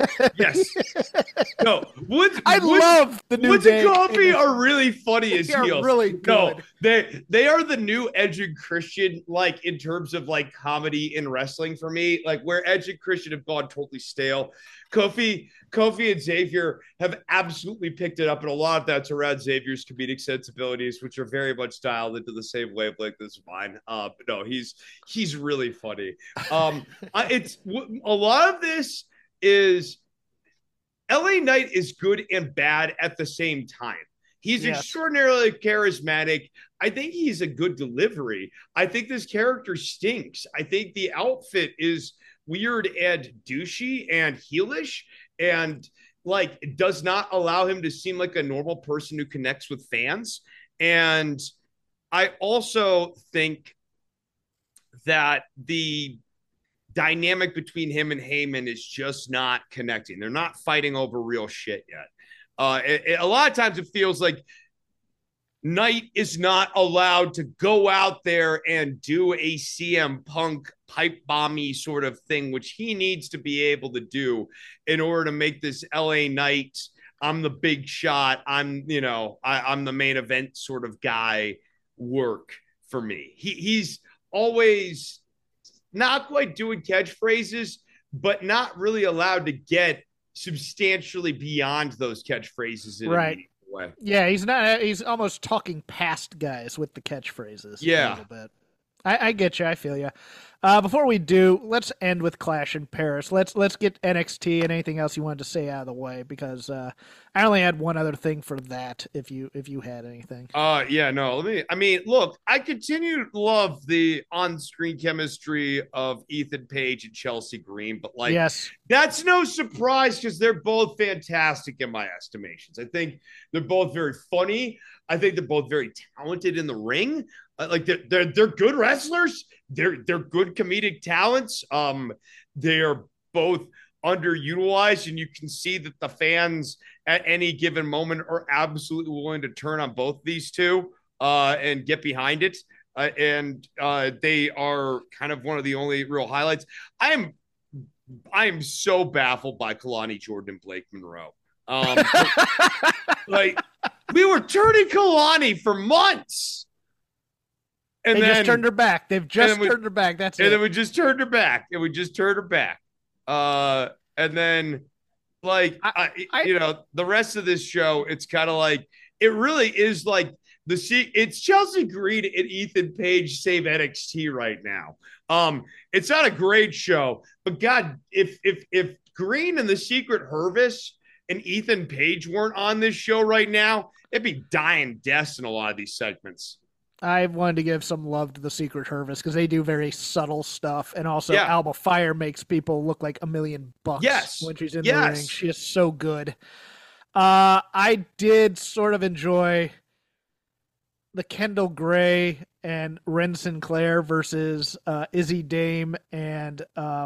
No, Woods. I love the new Woods and Coffee are really funny as heels. Really good. No, they are the new Edge and Christian, like in terms of like comedy in wrestling for me. Like where Edge and Christian have gone totally stale, Kofi and Xavier have absolutely picked it up, and a lot of that's around Xavier's comedic sensibilities, which are very much dialed into the same wavelength as mine. But no, he's really funny. It's a lot of this is LA Knight is good and bad at the same time. He's extraordinarily charismatic. I think he's a good delivery. I think this character stinks. I think the outfit is weird and douchey and heelish, and like it does not allow him to seem like a normal person who connects with fans. And I also think that the dynamic between him and Heyman is just not connecting. They're not fighting over real shit yet. A lot of times it feels like Knight is not allowed to go out there and do a CM Punk pipe bomby sort of thing, which he needs to be able to do in order to make this LA Knight, I'm the big shot, I'm the main event sort of guy work for me. He's always not quite doing catchphrases, but not really allowed to get substantially beyond those catchphrases in a meaningful way. Yeah, he's almost talking past guys with the catchphrases. Yeah. A little bit. I get you. I feel you. Before we do, let's end with Clash in Paris. Let's get NXT and anything else you wanted to say out of the way, because I only had one other thing for that. If you had anything. Look, I continue to love the on-screen chemistry of Ethan Page and Chelsea Green, but that's no surprise because they're both fantastic in my estimations. I think they're both very funny. I think they're both very talented in the ring. They're good wrestlers. They're good comedic talents. They are both underutilized, and you can see that the fans at any given moment are absolutely willing to turn on both these two and get behind it. And they are kind of one of the only real highlights. I am so baffled by Kalani Jordan and Blake Monroe. We were turning Kalani for months. And they just turned her back. They've just turned her back. That's it. And then we just turned her back. And then, the rest of this show, it's kind of like, it really is like it's Chelsea Green and Ethan Page save NXT right now. It's not a great show, but God, if Green and the Secret Hervis and Ethan Page weren't on this show right now, it'd be dying deaths in a lot of these segments. I wanted to give some love to the Secret Service because they do very subtle stuff, and also Yeah. Alba Fire makes people look like $1 million Yes. when she's in Yes. the ring. She is so good. I did sort of enjoy the Kendall Gray and Ren Sinclair versus Izzy Dame and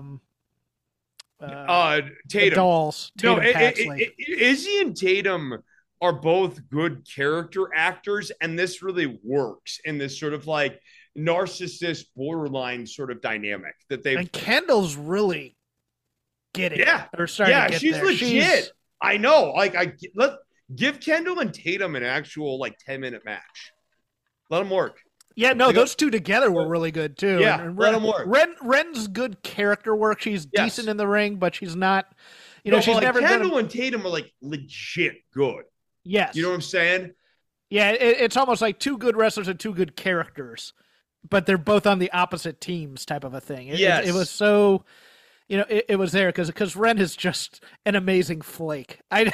Tatum. the Dolls. Tatum Paxley. Izzy and Tatum are both good character actors, and this really works in this sort of like narcissist borderline sort of dynamic that they. And Kendall's really getting Yeah. it, or starting to get she's there. legit. I know. Like, let give Kendall and Tatum an actual like 10-minute match. Let them work. Yeah, no, those two together were really good too. Yeah, and let them work. Ren's good character work. She's decent in the ring, but she's not. She's but, like, never Kendall gonna. and Tatum are like legit good. Yes, You know what I'm saying? yeah, it's almost like two good wrestlers and two good characters, but they're both on the opposite teams, type of a thing. It was so. It was there because Ren is just an amazing flake. I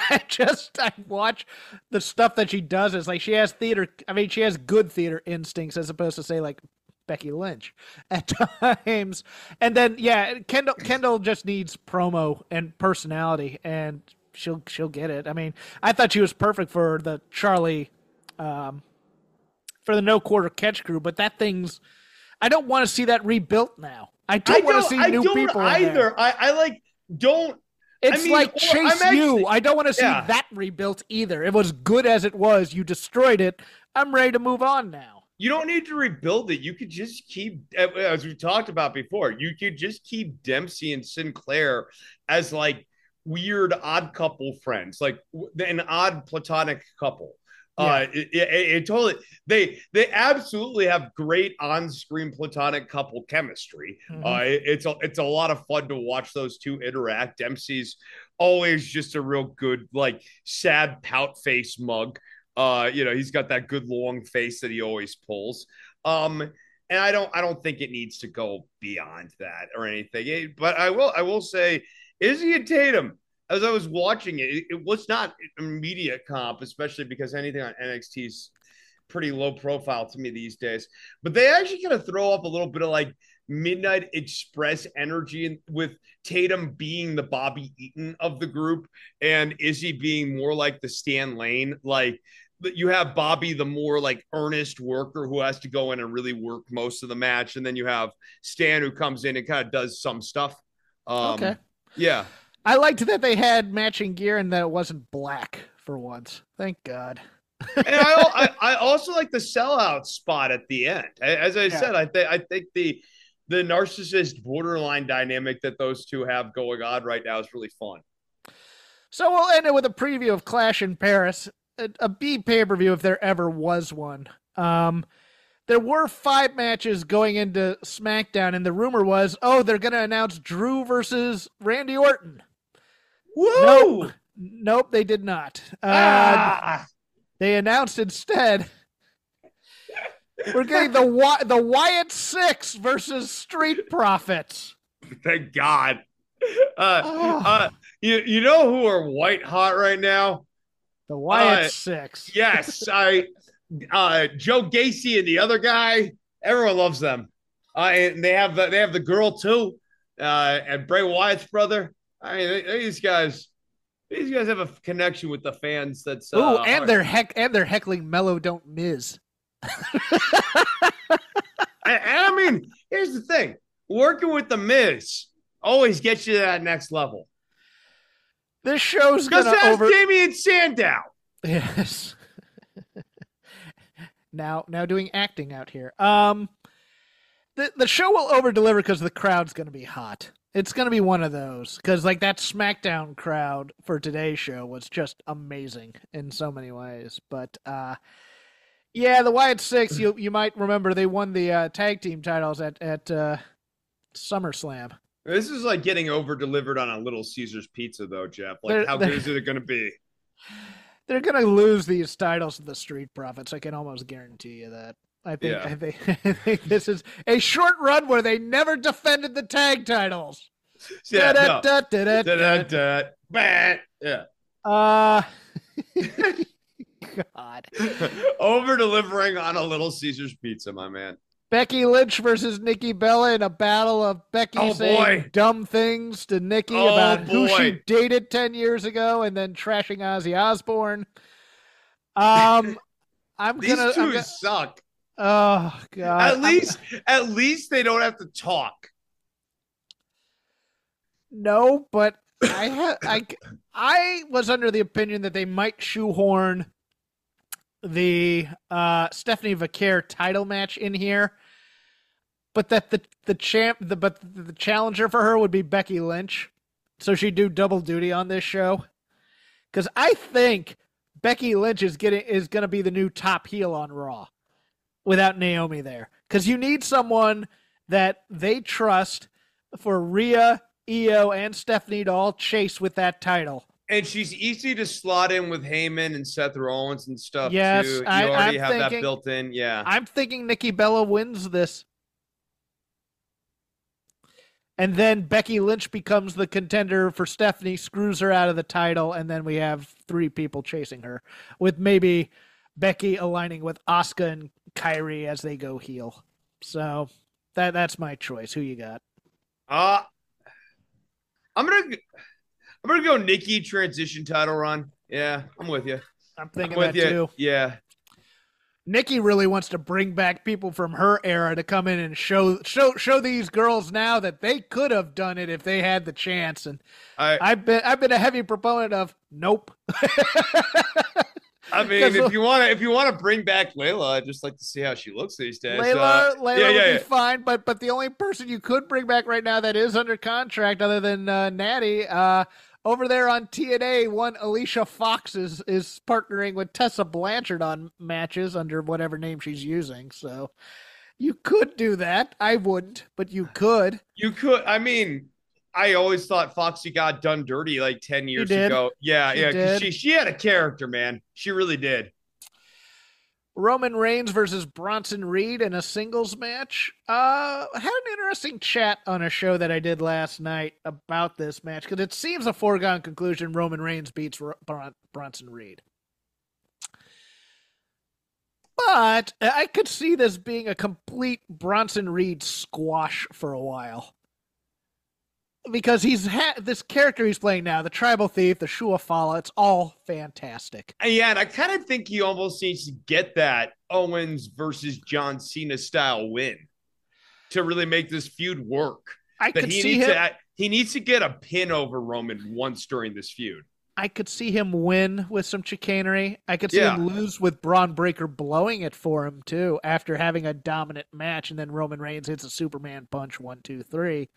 watch the stuff that she does. It's like she has she has good theater instincts as opposed to say like Becky Lynch at times. And then Kendall just needs promo and personality, and she'll get it. I mean, I thought she was perfect for the Charlie, for the No Quarter Catch crew, but that thing's. I don't want to see that rebuilt now. I don't want to see new people either. I don't. It's like Chase U. I don't want to see that rebuilt either. It was good as it was. You destroyed it. I'm ready to move on now. You don't need to rebuild it. You could just keep, as we talked about before, you could just keep Dempsey and Sinclair as like weird odd couple friends, like an odd platonic couple. Yeah. It totally. They absolutely have great on-screen platonic couple chemistry. Mm-hmm. It's a lot of fun to watch those two interact. Dempsey's always just a real good, like, sad pout face mug. He's got that good long face that he always pulls. And I don't think it needs to go beyond that or anything. But I will say, Izzy and Tatum. As I was watching it, it was not immediate comp, especially because anything on NXT is pretty low profile to me these days. But they actually kind of throw up a little bit of like Midnight Express energy with Tatum being the Bobby Eaton of the group and Izzy being more like the Stan Lane. Like, you have Bobby, the more like earnest worker who has to go in and really work most of the match. And then you have Stan who comes in and kind of does some stuff. Okay. Yeah. I liked that they had matching gear and that it wasn't black for once. Thank God. And I also like the sellout spot at the end. As I said, I think the narcissist borderline dynamic that those two have going on right now is really fun. So we'll end it with a preview of Clash in Paris, a B pay-per-view if there ever was one. There were 5 matches going into SmackDown, and the rumor was, they're going to announce Drew versus Randy Orton. Woo! Nope, they did not. They announced instead, we're getting the Wyatt Six versus Street Profits. Thank God. You know who are white hot right now? The Wyatt Six. Yes, Joe Gacy and the other guy. Everyone loves them. And they have the girl too, and Bray Wyatt's brother. I mean, these guys have a connection with the fans. That's and they're heckling Mellow Don't Miz. I mean, here's the thing: working with the Miz always gets you to that next level. This show's gonna over. Damian Sandow. Yes. Now doing acting out here. The show will over deliver because the crowd's going to be hot. It's going to be one of those because like that SmackDown crowd for today's show was just amazing in so many ways. But the Wyatt Six, you might remember they won the tag team titles at SummerSlam. This is like getting over delivered on a Little Caesars pizza, though, Jeff. Like, how good is it going to be? They're going to lose these titles to the Street Profits. I can almost guarantee you that. I think this is a short run where they never defended the tag titles. Yeah. God. Over delivering on a Little Caesars pizza, my man. Becky Lynch versus Nikki Bella in a battle of Becky saying dumb things to Nikki about who she dated 10 years ago and then trashing Ozzy Osbourne. These two suck. Oh God. At least they don't have to talk. No, but I was under the opinion that they might shoehorn the Stephanie Vaquer title match in here, but that the challenger for her would be Becky Lynch, so she'd do double duty on this show. Because I think Becky Lynch is going to be the new top heel on Raw without Naomi there. Because you need someone that they trust for Rhea, Io, and Stephanie to all chase with that title. And she's easy to slot in with Heyman and Seth Rollins and stuff, too. You already have that built in, yeah. I'm thinking Nikki Bella wins this. And then Becky Lynch becomes the contender for Stephanie, screws her out of the title, and then we have 3 people chasing her, with maybe Becky aligning with Asuka and Kairi as they go heel. So that's my choice. Who you got? I'm gonna go Nikki transition title run. Yeah, I'm with you. I'm thinking that too. Yeah. Nikki really wants to bring back people from her era to come in and show these girls now that they could have done it if they had the chance. And I've been a heavy proponent of nope. I mean, if you want to bring back Layla, I'd just like to see how she looks these days. Layla would be fine, but the only person you could bring back right now that is under contract, other than Natty, over there on TNA, one Alicia Fox is partnering with Tessa Blanchard on matches under whatever name she's using. So you could do that. I wouldn't, but you could. You could. I mean, I always thought Foxy got done dirty like 10 years ago. Yeah, because she had a character, man. She really did. Roman Reigns versus Bronson Reed in a singles match. I had an interesting chat on a show that I did last night about this match, because it seems a foregone conclusion Roman Reigns beats Bronson Reed. But I could see this being a complete Bronson Reed squash for a while. Because he's this character he's playing now, the Tribal Thief, the Shuafala, it's all fantastic. Yeah, and I kind of think he almost needs to get that Owens versus John Cena style win to really make this feud work. He needs to get a pin over Roman once during this feud. I could see him win with some chicanery. I could see him lose with Braun Breaker blowing it for him, too, after having a dominant match, and then Roman Reigns hits a Superman punch, 1, 2, 3.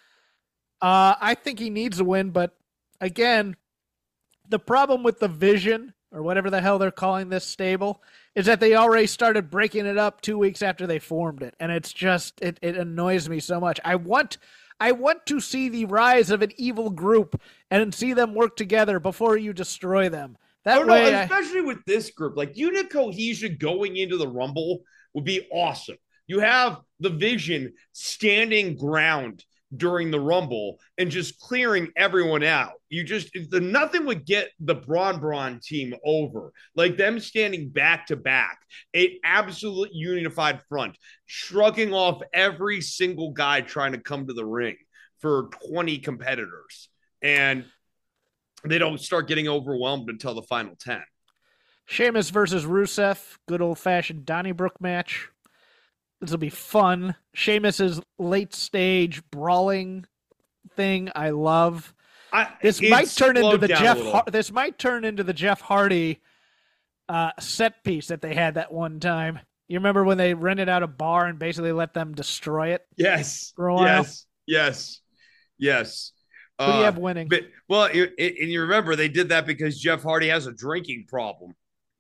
I think he needs a win, but again, the problem with the Vision, or whatever the hell they're calling this stable, is that they already started breaking it up 2 weeks after they formed it, and it's just it annoys me so much. I want to see the rise of an evil group and see them work together before you destroy them. Especially with this group, like unit cohesion going into the Rumble would be awesome. You have the Vision standing ground during the Rumble and just clearing everyone out. Nothing would get the Braun team over. Like them standing back to back, an absolute unified front, shrugging off every single guy trying to come to the ring for 20 competitors. And they don't start getting overwhelmed until the final 10. Sheamus versus Rusev, good old-fashioned Donnybrook match. This will be fun. Sheamus's late stage brawling thing, I love. This might turn into the Jeff Hardy set piece that they had that one time. You remember when they rented out a bar and basically let them destroy it? Yes. For a while? Yes. Who do you have winning? And you remember they did that because Jeff Hardy has a drinking problem.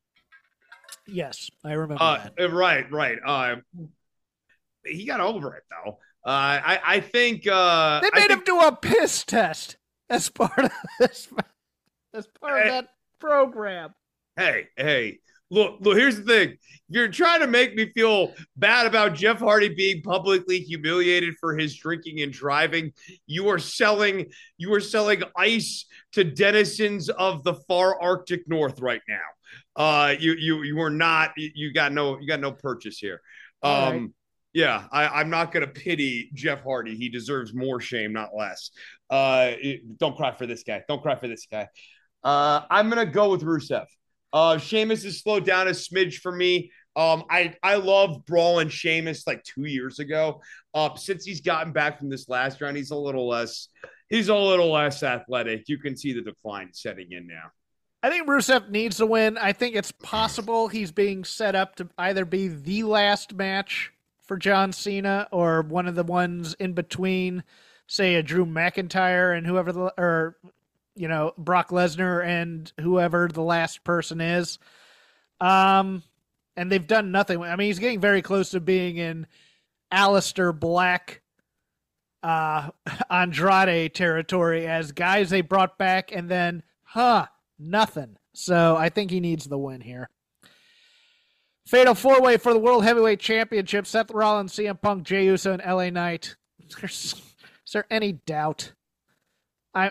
Yes, I remember that. Right. He got over it though. I think they made him do a piss test as part of this, as part of that program. Hey, Look, here's the thing. If you're trying to make me feel bad about Jeff Hardy being publicly humiliated for his drinking and driving, you are selling ice to denizens of the far Arctic North right now. You are not, you got no purchase here. Right. Yeah, I'm not going to pity Jeff Hardy. He deserves more shame, not less. Don't cry for this guy. Don't cry for this guy. I'm going to go with Rusev. Sheamus has slowed down a smidge for me. I love brawling Sheamus like 2 years ago. Since he's gotten back from this last round, he's a little less athletic. You can see the decline setting in now. I think Rusev needs to win. I think it's possible he's being set up to either be the last match for John Cena or one of the ones in between, say a Drew McIntyre and Brock Lesnar and whoever the last person is. And they've done nothing. I mean, he's getting very close to being in Aleister Black, Andrade territory as guys they brought back and then, nothing. So I think he needs the win here. Fatal 4-way for the World Heavyweight Championship. Seth Rollins, CM Punk, Jey Uso, and LA Knight. Is there any doubt? All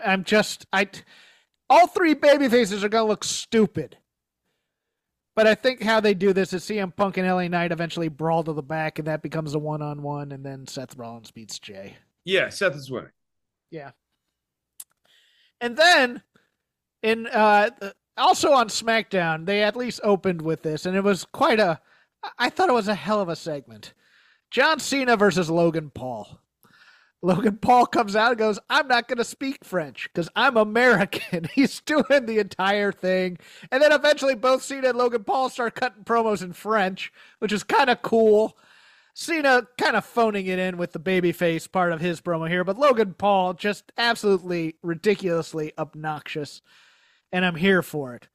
three babyfaces are going to look stupid. But I think how they do this is CM Punk and LA Knight eventually brawl to the back, and that becomes a one-on-one, and then Seth Rollins beats Jey. Yeah, Seth is winning. Yeah. And then, also on SmackDown, they at least opened with this, and it was I thought it was a hell of a segment. John Cena versus Logan Paul. Logan Paul comes out and goes, I'm not going to speak French because I'm American. He's doing the entire thing. And then eventually both Cena and Logan Paul start cutting promos in French, which is kind of cool. Cena kind of phoning it in with the babyface part of his promo here, but Logan Paul just absolutely ridiculously obnoxious. And I'm here for it.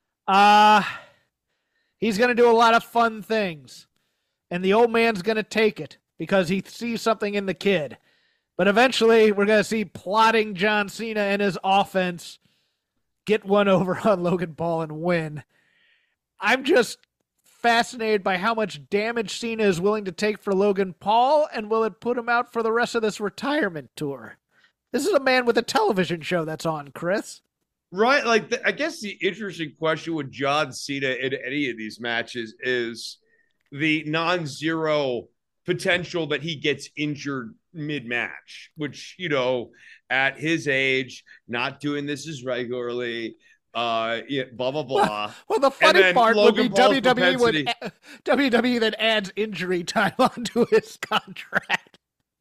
He's going to do a lot of fun things. And the old man's going to take it because he sees something in the kid. But eventually, we're going to see plotting John Cena and his offense get one over on Logan Paul and win. I'm just fascinated by how much damage Cena is willing to take for Logan Paul, and will it put him out for the rest of this retirement tour? This is a man with a television show that's on, Chris. Right. Like, I guess the interesting question with John Cena in any of these matches is the non-zero potential that he gets injured mid-match, which, at his age, not doing this as regularly, blah, blah, blah. Well, the funny part would be WWE that adds injury time onto his contract.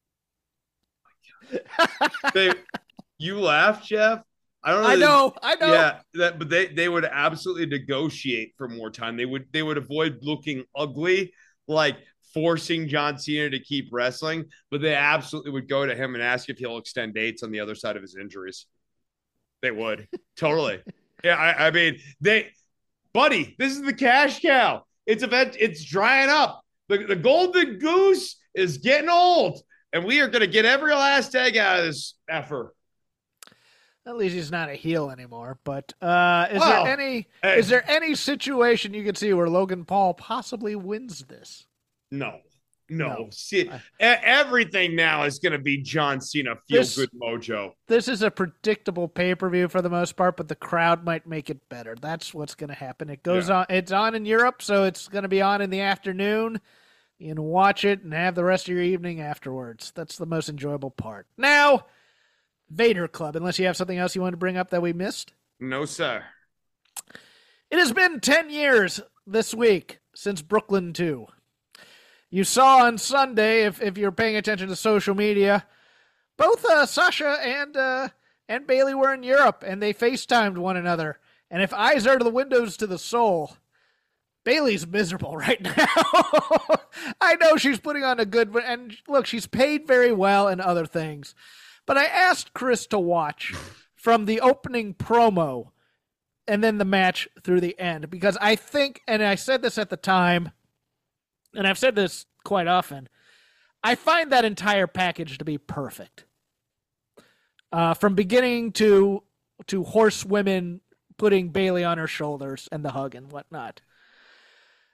You laugh, Jeff? I know. Yeah, but they would absolutely negotiate for more time. They would avoid looking ugly, like forcing John Cena to keep wrestling, but they absolutely would go to him and ask if he'll extend dates on the other side of his injuries. They would. Totally. Yeah, I mean, buddy, this is the cash cow. It's drying up. The golden goose is getting old, and we are going to get every last egg out of this effort. At least he's not a heel anymore. But is there any situation you could see where Logan Paul possibly wins this? No. See, everything now is going to be John Cena feel-good mojo. This is a predictable pay-per-view for the most part, but the crowd might make it better. That's what's going to happen. It goes on. It's on in Europe, so it's going to be on in the afternoon. You can watch it and have the rest of your evening afterwards. That's the most enjoyable part. Now, Vader Club, unless you have something else you want to bring up that we missed? No, sir. It has been 10 years this week since Brooklyn 2. You saw on Sunday, if you're paying attention to social media, both Sasha and Bayley were in Europe, and they FaceTimed one another. And if eyes are to the windows to the soul, Bayley's miserable right now. I know she's putting on a good, and look, she's paid very well and other things. But I asked Chris to watch from the opening promo and then the match through the end, because I think, and I said this at the time, and I've said this quite often, I find that entire package to be perfect. From beginning to horsewomen putting Bayley on her shoulders and the hug and whatnot.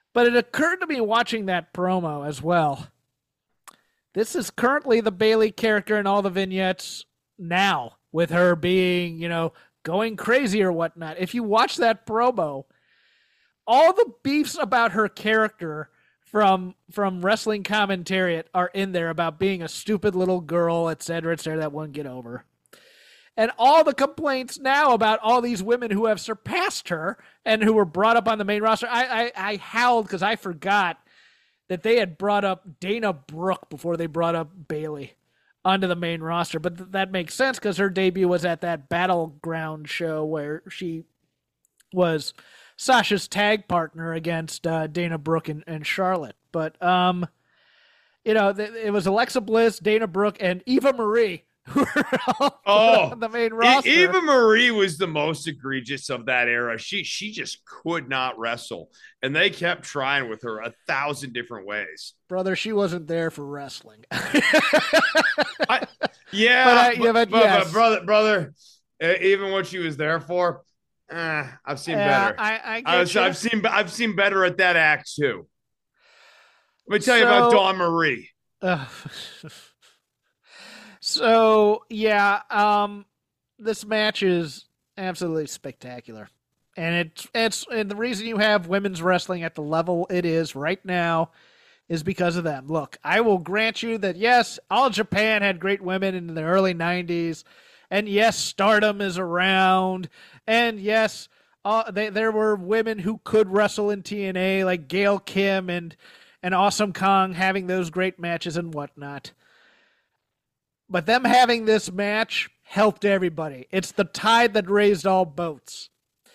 But it occurred to me watching that promo as well. This is currently the Bayley character in all the vignettes now, with her being, going crazy or whatnot. If you watch that promo, all the beefs about her character from wrestling commentary are in there about being a stupid little girl, etc., that won't get over. And all the complaints now about all these women who have surpassed her and who were brought up on the main roster. I howled because I forgot that they had brought up Dana Brooke before they brought up Bayley onto the main roster. But that makes sense because her debut was at that Battleground show where she was Sasha's tag partner against Dana Brooke and Charlotte. But, it was Alexa Bliss, Dana Brooke, and Eva Marie who were all on the main roster. Eva Marie was the most egregious of that era. She just could not wrestle, and they kept trying with her 1,000 different ways. Brother, she wasn't there for wrestling. But brother, even what she was there for, I've seen better. I've seen better at that act too. Let me tell you about Dawn Marie. This match is absolutely spectacular, and and the reason you have women's wrestling at the level it is right now is because of them. Look, I will grant you that yes, All Japan had great women in the early 90s. And yes, Stardom is around. And yes, there were women who could wrestle in TNA, like Gail Kim and Awesome Kong having those great matches and whatnot. But them having this match helped everybody. It's the tide that raised all boats.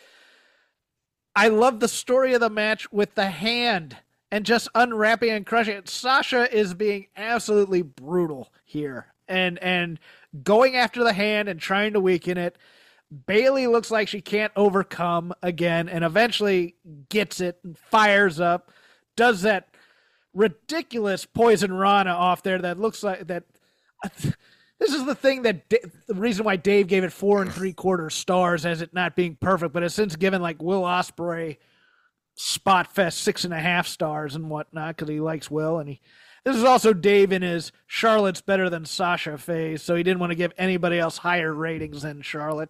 I love the story of the match with the hand and just unwrapping and crushing it. Sasha is being absolutely brutal here. And going after the hand and trying to weaken it. Bayley looks like she can't overcome again and eventually gets it and fires up. Does that ridiculous Poison Rana off there that looks like that. This is the thing the reason why Dave gave it 4 3/4 stars as it not being perfect, but has since given like Will Ospreay Spot Fest 6.5 stars and whatnot because he likes Will. And this is also Dave in his Charlotte's better than Sasha phase, so he didn't want to give anybody else higher ratings than Charlotte.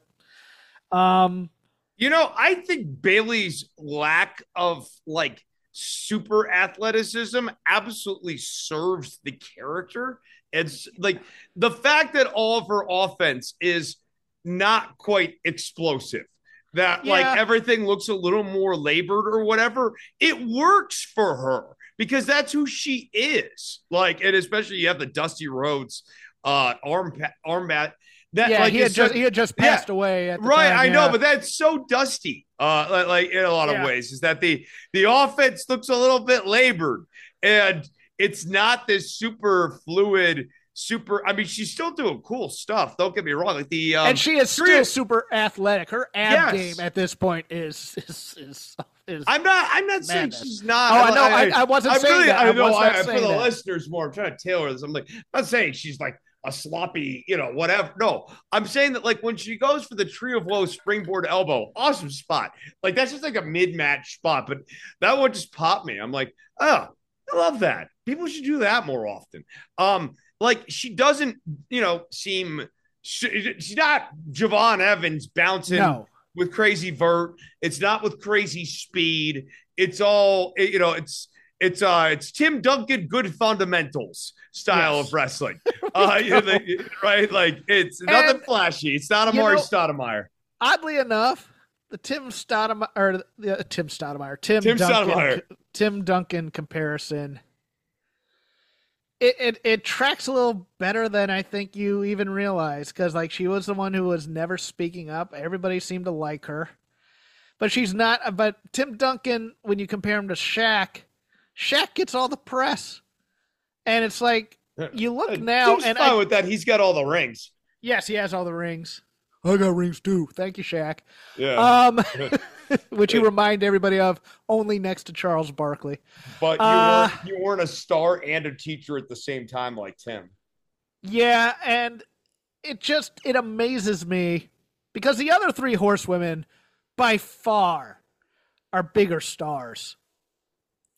I think Bayley's lack of super athleticism absolutely serves the character. It's like the fact that all of her offense is not quite explosive, that everything looks a little more labored or whatever. It works for her because that's who she is. And especially you have the Dusty Rhodes armbat. He had just passed away at the time, I know, but that's so Dusty. In a lot of ways, is that the offense looks a little bit labored, and it's not this super fluid. She's still doing cool stuff. Don't get me wrong. And she is still super athletic. Her ab game at this point is I'm not saying she's not. Oh, I know. I wasn't saying that. I know. For the listeners, more. I'm trying to tailor this. I'm not saying she's a sloppy, whatever. No, I'm saying that when she goes for the Tree of Woe springboard elbow, awesome spot. That's just a mid-match spot, but that one just popped me. I'm like, oh, I love that. People should do that more often. She doesn't, seem. She's not Javon Evans bouncing with crazy vert. It's not with crazy speed. It's all, it's Tim Duncan good fundamentals style of wrestling. Right? It's nothing flashy. It's not Amari Stoudemire. Oddly enough, the Tim Duncan comparison, it tracks a little better than I think you even realize, because she was the one who was never speaking up. Everybody seemed to like her, but she's not. But Tim Duncan, when you compare him to Shaq gets all the press, and it's you look now, and fine with that. He's got all the rings. Yes, he has all the rings. I got rings too. Thank you, Shaq. Yeah. Which you remind everybody of only next to Charles Barkley. But you weren't a star and a teacher at the same time like Tim. Yeah, and it amazes me because the other 3 horsewomen by far are bigger stars.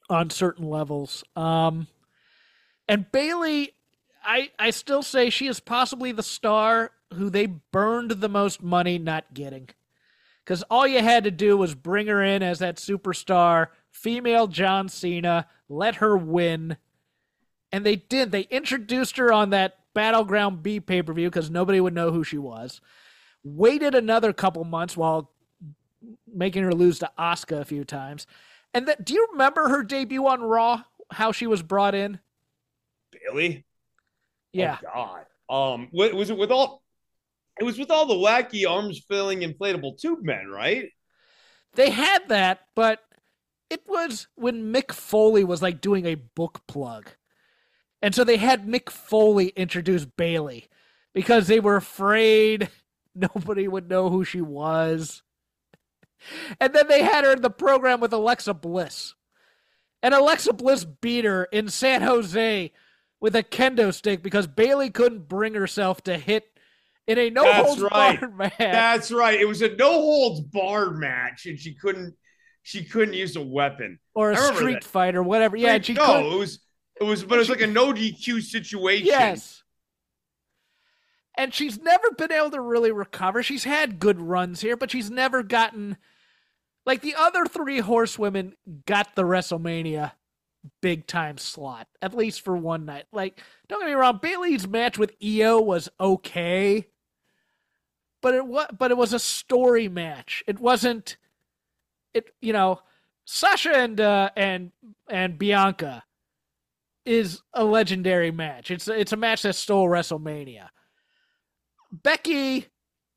on certain levels. And Bayley, I still say she is possibly the star who they burned the most money not getting. Because all you had to do was bring her in as that superstar, female John Cena, let her win. And they did. They introduced her on that Battleground B pay-per-view because nobody would know who she was. Waited another couple months while making her lose to Asuka a few times. And do you remember her debut on Raw? How she was brought in? Bayley? Yeah. Oh, God. Was it with all... It was with all the wacky arms-filling inflatable tube men, right? They had that, but it was when Mick Foley was like doing a book plug. And so they had Mick Foley introduce Bayley because they were afraid nobody would know who she was. And then they had her in the program with Alexa Bliss. And Alexa Bliss beat her in San Jose with a kendo stick because Bayley couldn't bring herself to hit in a no-holds-barred match. That's right. It was a no-holds-barred match, and she couldn't use a weapon. Or a street fight or whatever. Yeah, it was like a no DQ situation. Yes. And she's never been able to really recover. She's had good runs here, but she's never gotten... Like, the other three horsewomen got the WrestleMania big-time slot, at least for one night. Like, don't get me wrong, Bayley's match with Io was okay, but it was a story match. It wasn't... Sasha and Bianca is a legendary match. It's a match that stole WrestleMania. Becky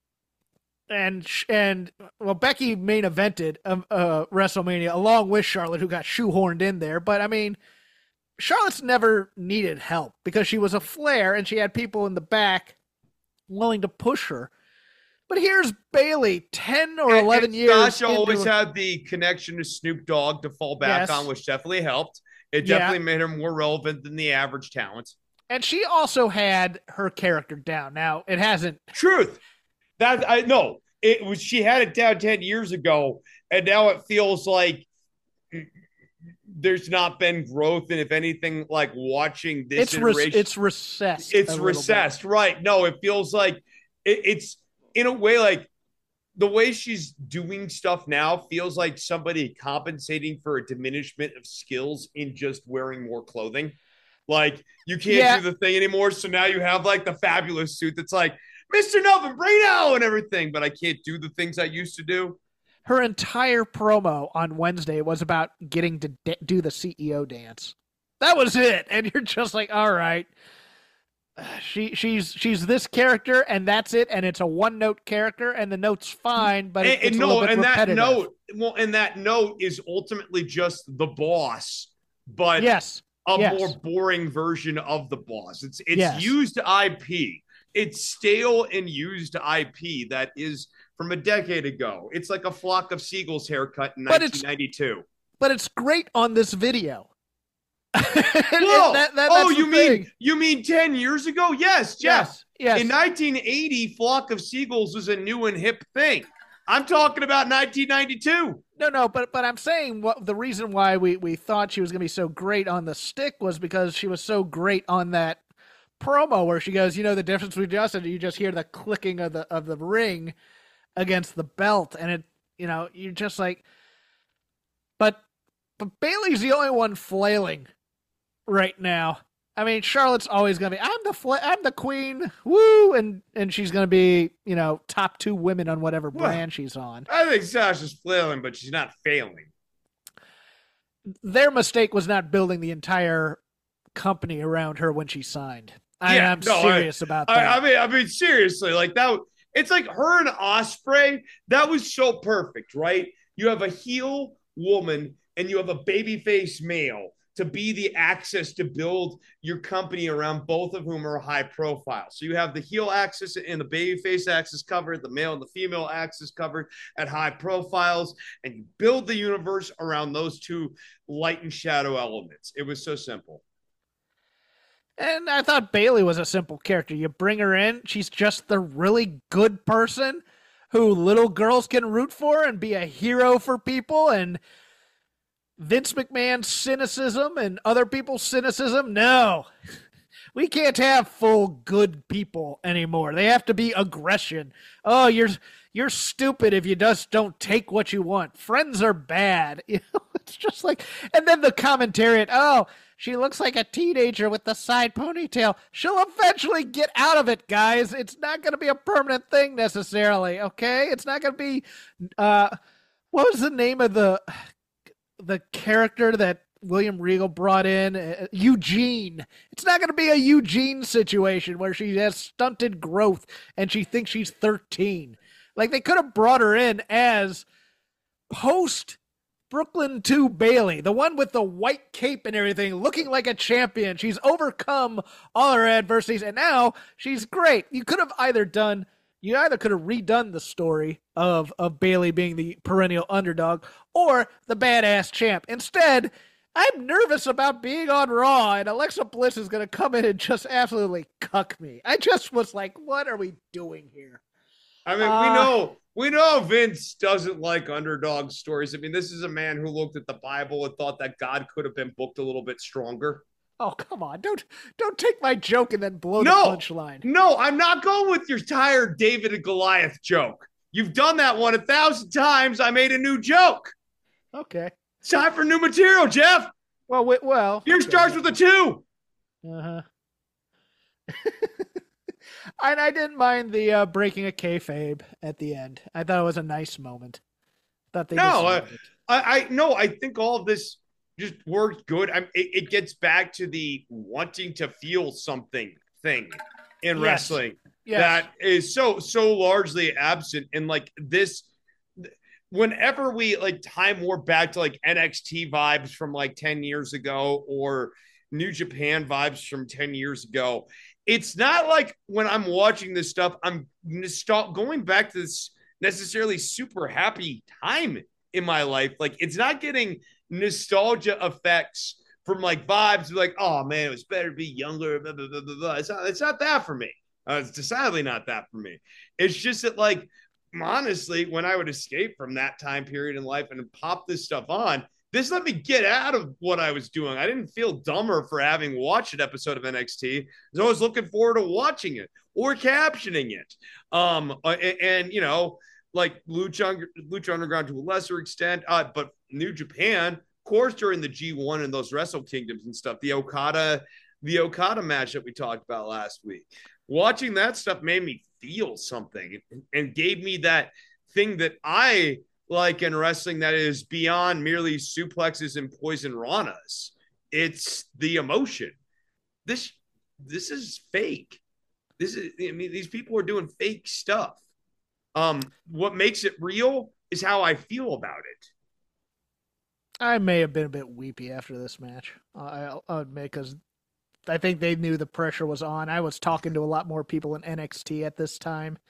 Becky main evented WrestleMania along with Charlotte, who got shoehorned in there. But I mean, Charlotte's never needed help because she was a Flair and she had people in the back willing to push her. But here's Bayley, 10 or 11 years. Sasha always had the connection to Snoop Dogg to fall back on, which definitely helped. It definitely made her more relevant than the average talent. And she also had her character down. Now, it hasn't. Truth. She had it down 10 years ago, and now it feels like there's not been growth. And if anything, like watching this iteration, it's recessed. It's recessed, right? No, it feels like it's in a way like the way she's doing stuff now feels like somebody compensating for a diminishment of skills in just wearing more clothing. Like, you can't do the thing anymore, so now you have, like, the fabulous suit that's like, Mr. Nelvin, bring it out and everything, but I can't do the things I used to do. Her entire promo on Wednesday was about getting to do the CEO dance. That was it, and you're just like, all right. She's this character, and that's it, and it's a one-note character, and the note's fine, but it's a little bit repetitive. That note is ultimately just the boss, but... Yes. More boring version of the boss. It's used IP. It's stale and used IP that is from a decade ago. It's like a Flock of Seagulls haircut in 1992. But it's great on this video. Whoa! You mean 10 years ago? Yes, Jeff. Yes. In 1980, Flock of Seagulls was a new and hip thing. I'm talking about 1992. No, but I'm saying the reason why we thought she was going to be so great on the stick was because she was so great on that promo where she goes, the difference between us, and you just hear the clicking of the ring against the belt, and it, you're just like, but Bayley's the only one flailing right now. I mean, Charlotte's always going to be, I'm the queen, woo, and she's going to be, top 2 women on whatever brand she's on. I think Sasha's flailing, but she's not failing. Their mistake was not building the entire company around her when she signed. I'm serious about that. I mean, seriously, like that. It's like her and Ospreay. That was so perfect, right? You have a heel woman and you have a babyface male to be the axis to build your company around, both of whom are high profile. So you have the heel axis and the babyface axis covered, the male and the female axis covered at high profiles, and you build the universe around those two light and shadow elements. It was so simple. And I thought Bayley was a simple character. You bring her in, she's just the really good person who little girls can root for and be a hero for people, and Vince McMahon's cynicism and other people's cynicism. No, we can't have full good people anymore. They have to be aggression. Oh, you're stupid if you just don't take what you want. Friends are bad. It's just like, and then the commentary. Oh, she looks like a teenager with the side ponytail. She'll eventually get out of it, guys. It's not going to be a permanent thing necessarily. Okay, it's not going to be. What was the name of the character that William Regal brought in? Eugene. It's not going to be a Eugene situation where she has stunted growth and she thinks she's 13. Like, they could have brought her in as post Brooklyn 2 Bayley, the one with the white cape and everything, looking like a champion. She's overcome all her adversities, and now she's great. You either could have redone the story of Bayley being the perennial underdog or the badass champ. Instead, I'm nervous about being on Raw, and Alexa Bliss is going to come in and just absolutely cuck me. I just was like, what are we doing here? I mean, we know Vince doesn't like underdog stories. I mean, this is a man who looked at the Bible and thought that God could have been booked a little bit stronger. Oh, come on. Don't take my joke and then blow the punchline. No, I'm not going with your tired David and Goliath joke. You've done that one 1,000 times. I made a new joke. Okay. It's time for new material, Jeff. Well. Yours starts with a 2. Uh-huh. And I didn't mind the breaking a kayfabe at the end. I thought it was a nice moment. I think all of this just worked good. It gets back to the wanting to feel something thing in wrestling that is so largely absent. And like this, whenever we like tie more back to like NXT vibes from like 10 years ago or New Japan vibes from 10 years ago, it's not like when I'm watching this stuff, I'm going back to this necessarily super happy time in my life. Like, it's not getting nostalgia effects from like vibes like, oh man, it was better to be younger. Blah, blah, blah, blah, blah. It's not that for me. It's decidedly not that for me. It's just that, like, honestly, when I would escape from that time period in life and pop this stuff on, this let me get out of what I was doing. I didn't feel dumber for having watched an episode of NXT. I was looking forward to watching it or captioning it. And you know, like Lucha Underground to a lesser extent, but New Japan, of course, during the G1 and those Wrestle Kingdoms and stuff, the Okada match that we talked about last week. Watching that stuff made me feel something and gave me that thing that I like in wrestling that is beyond merely suplexes and poison ranas. It's the emotion. This is fake. These people are doing fake stuff. What makes it real is how I feel about it. I may have been a bit weepy after this match. I'll admit, because I think they knew the pressure was on. I was talking to a lot more people in NXT at this time.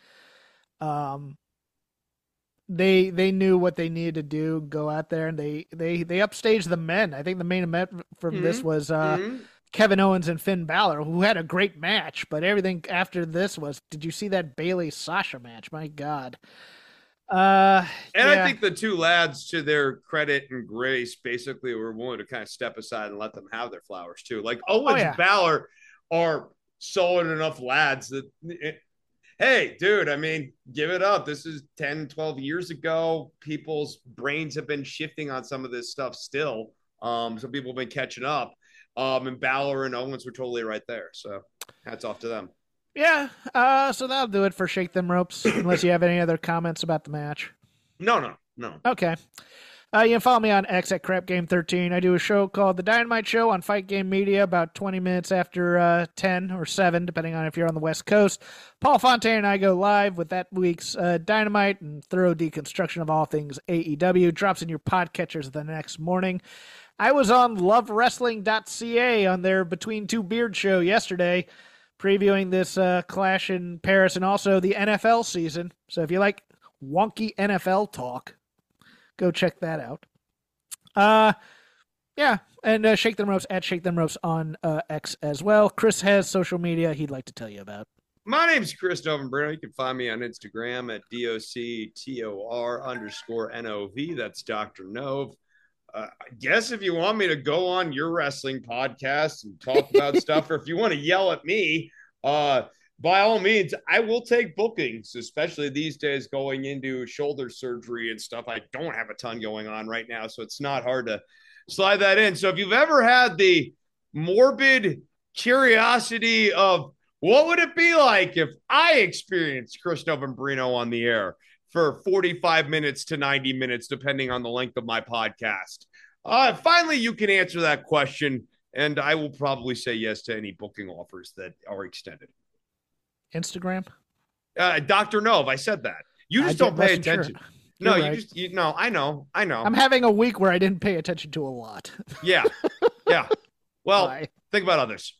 They knew what they needed to do, go out there, and they upstaged the men. I think the main event from this was Kevin Owens and Finn Balor, who had a great match, but everything after this was, did you see that Bayley-Sasha match? My God. I think the two lads, to their credit and grace, basically were willing to kind of step aside and let them have their flowers too. Like Owens and Balor are solid enough lads that hey, dude, I mean, give it up. This is 10, 12 years ago. People's brains have been shifting on some of this stuff still. Some people have been catching up. And Balor and Owens were totally right there. So hats off to them. Yeah. So that'll do it for Shake Them Ropes, unless you have any other comments about the match. No. Okay. You can follow me on X at CrapGame13. I do a show called The Dynamite Show on Fight Game Media about 20 minutes after 10 or 7, depending on if you're on the West Coast. Paul Fontaine and I go live with that week's Dynamite and thorough deconstruction of all things AEW. Drops in your podcatchers the next morning. I was on lovewrestling.ca on their Between Two Beards show yesterday, previewing this clash in Paris and also the NFL season. So if you like wonky NFL talk, go check that out. And Shake Them Ropes at Shake Them Ropes on X as well. Chris has social media he'd like to tell you about. My name's Chris Novenbrino. You can find me on Instagram at DOCTOR_NOV. That's Dr. Nove. I guess if you want me to go on your wrestling podcast and talk about stuff, or if you want to yell at me, by all means, I will take bookings, especially these days going into shoulder surgery and stuff. I don't have a ton going on right now, so it's not hard to slide that in. So if you've ever had the morbid curiosity of what would it be like if I experienced Chris Novembrino on the air for 45 minutes to 90 minutes, depending on the length of my podcast, finally you can answer that question, and I will probably say yes to any booking offers that are extended. Instagram? Dr. Nov, I said that. You just don't pay attention. Sure. No, right. No, I know. I'm having a week where I didn't pay attention to a lot. Yeah. Well, Bye. Think about others.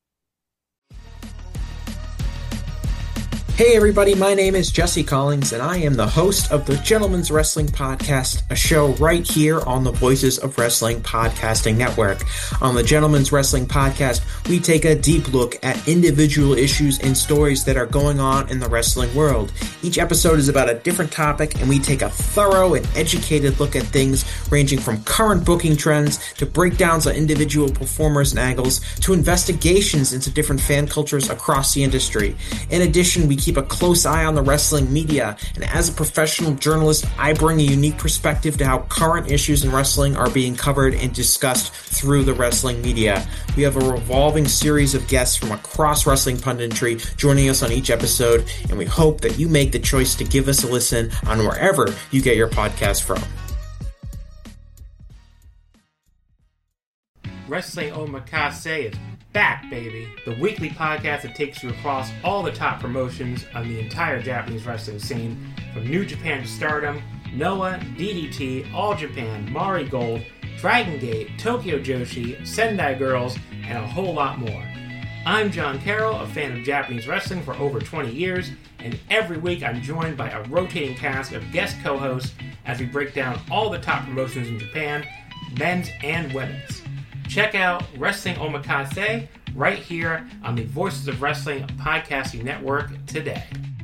Hey everybody, my name is Jesse Collins, and I am the host of the Gentleman's Wrestling Podcast, a show right here on the Voices of Wrestling Podcasting Network. On the Gentleman's Wrestling Podcast, we take a deep look at individual issues and stories that are going on in the wrestling world. Each episode is about a different topic, and we take a thorough and educated look at things ranging from current booking trends to breakdowns on individual performers and angles to investigations into different fan cultures across the industry. In addition, we keep a close eye on the wrestling media, and as a professional journalist, I bring a unique perspective to how current issues in wrestling are being covered and discussed through the wrestling media. We have a revolving series of guests from across wrestling punditry joining us on each episode, and we hope that you make the choice to give us a listen on wherever you get your podcast from. Wrestling Omakase is back, baby. The weekly podcast that takes you across all the top promotions on the entire Japanese wrestling scene, from New Japan to Stardom, Noah, DDT, All Japan, Mari Gold, Dragon Gate, Tokyo Joshi, Sendai Girls, and a whole lot more. I'm John Carroll, a fan of Japanese wrestling for over 20 years, and every week I'm joined by a rotating cast of guest co-hosts as we break down all the top promotions in Japan, men's and women's. Check out Wrestling Omakase right here on the Voices of Wrestling Podcasting Network today.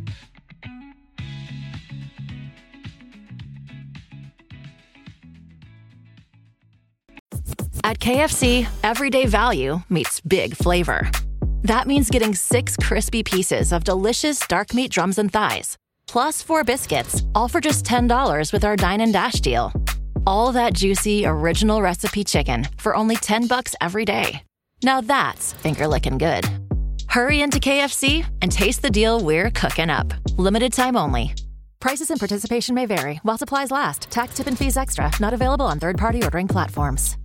At KFC, everyday value meets big flavor. That means getting 6 crispy pieces of delicious dark meat drums and thighs, plus 4 biscuits, all for just $10 with our Dine and Dash deal. All that juicy, original recipe chicken for only $10 every day. Now that's finger-licking good. Hurry into KFC and taste the deal we're cooking up. Limited time only. Prices and participation may vary while supplies last. Tax, tip, and fees extra. Not available on third-party ordering platforms.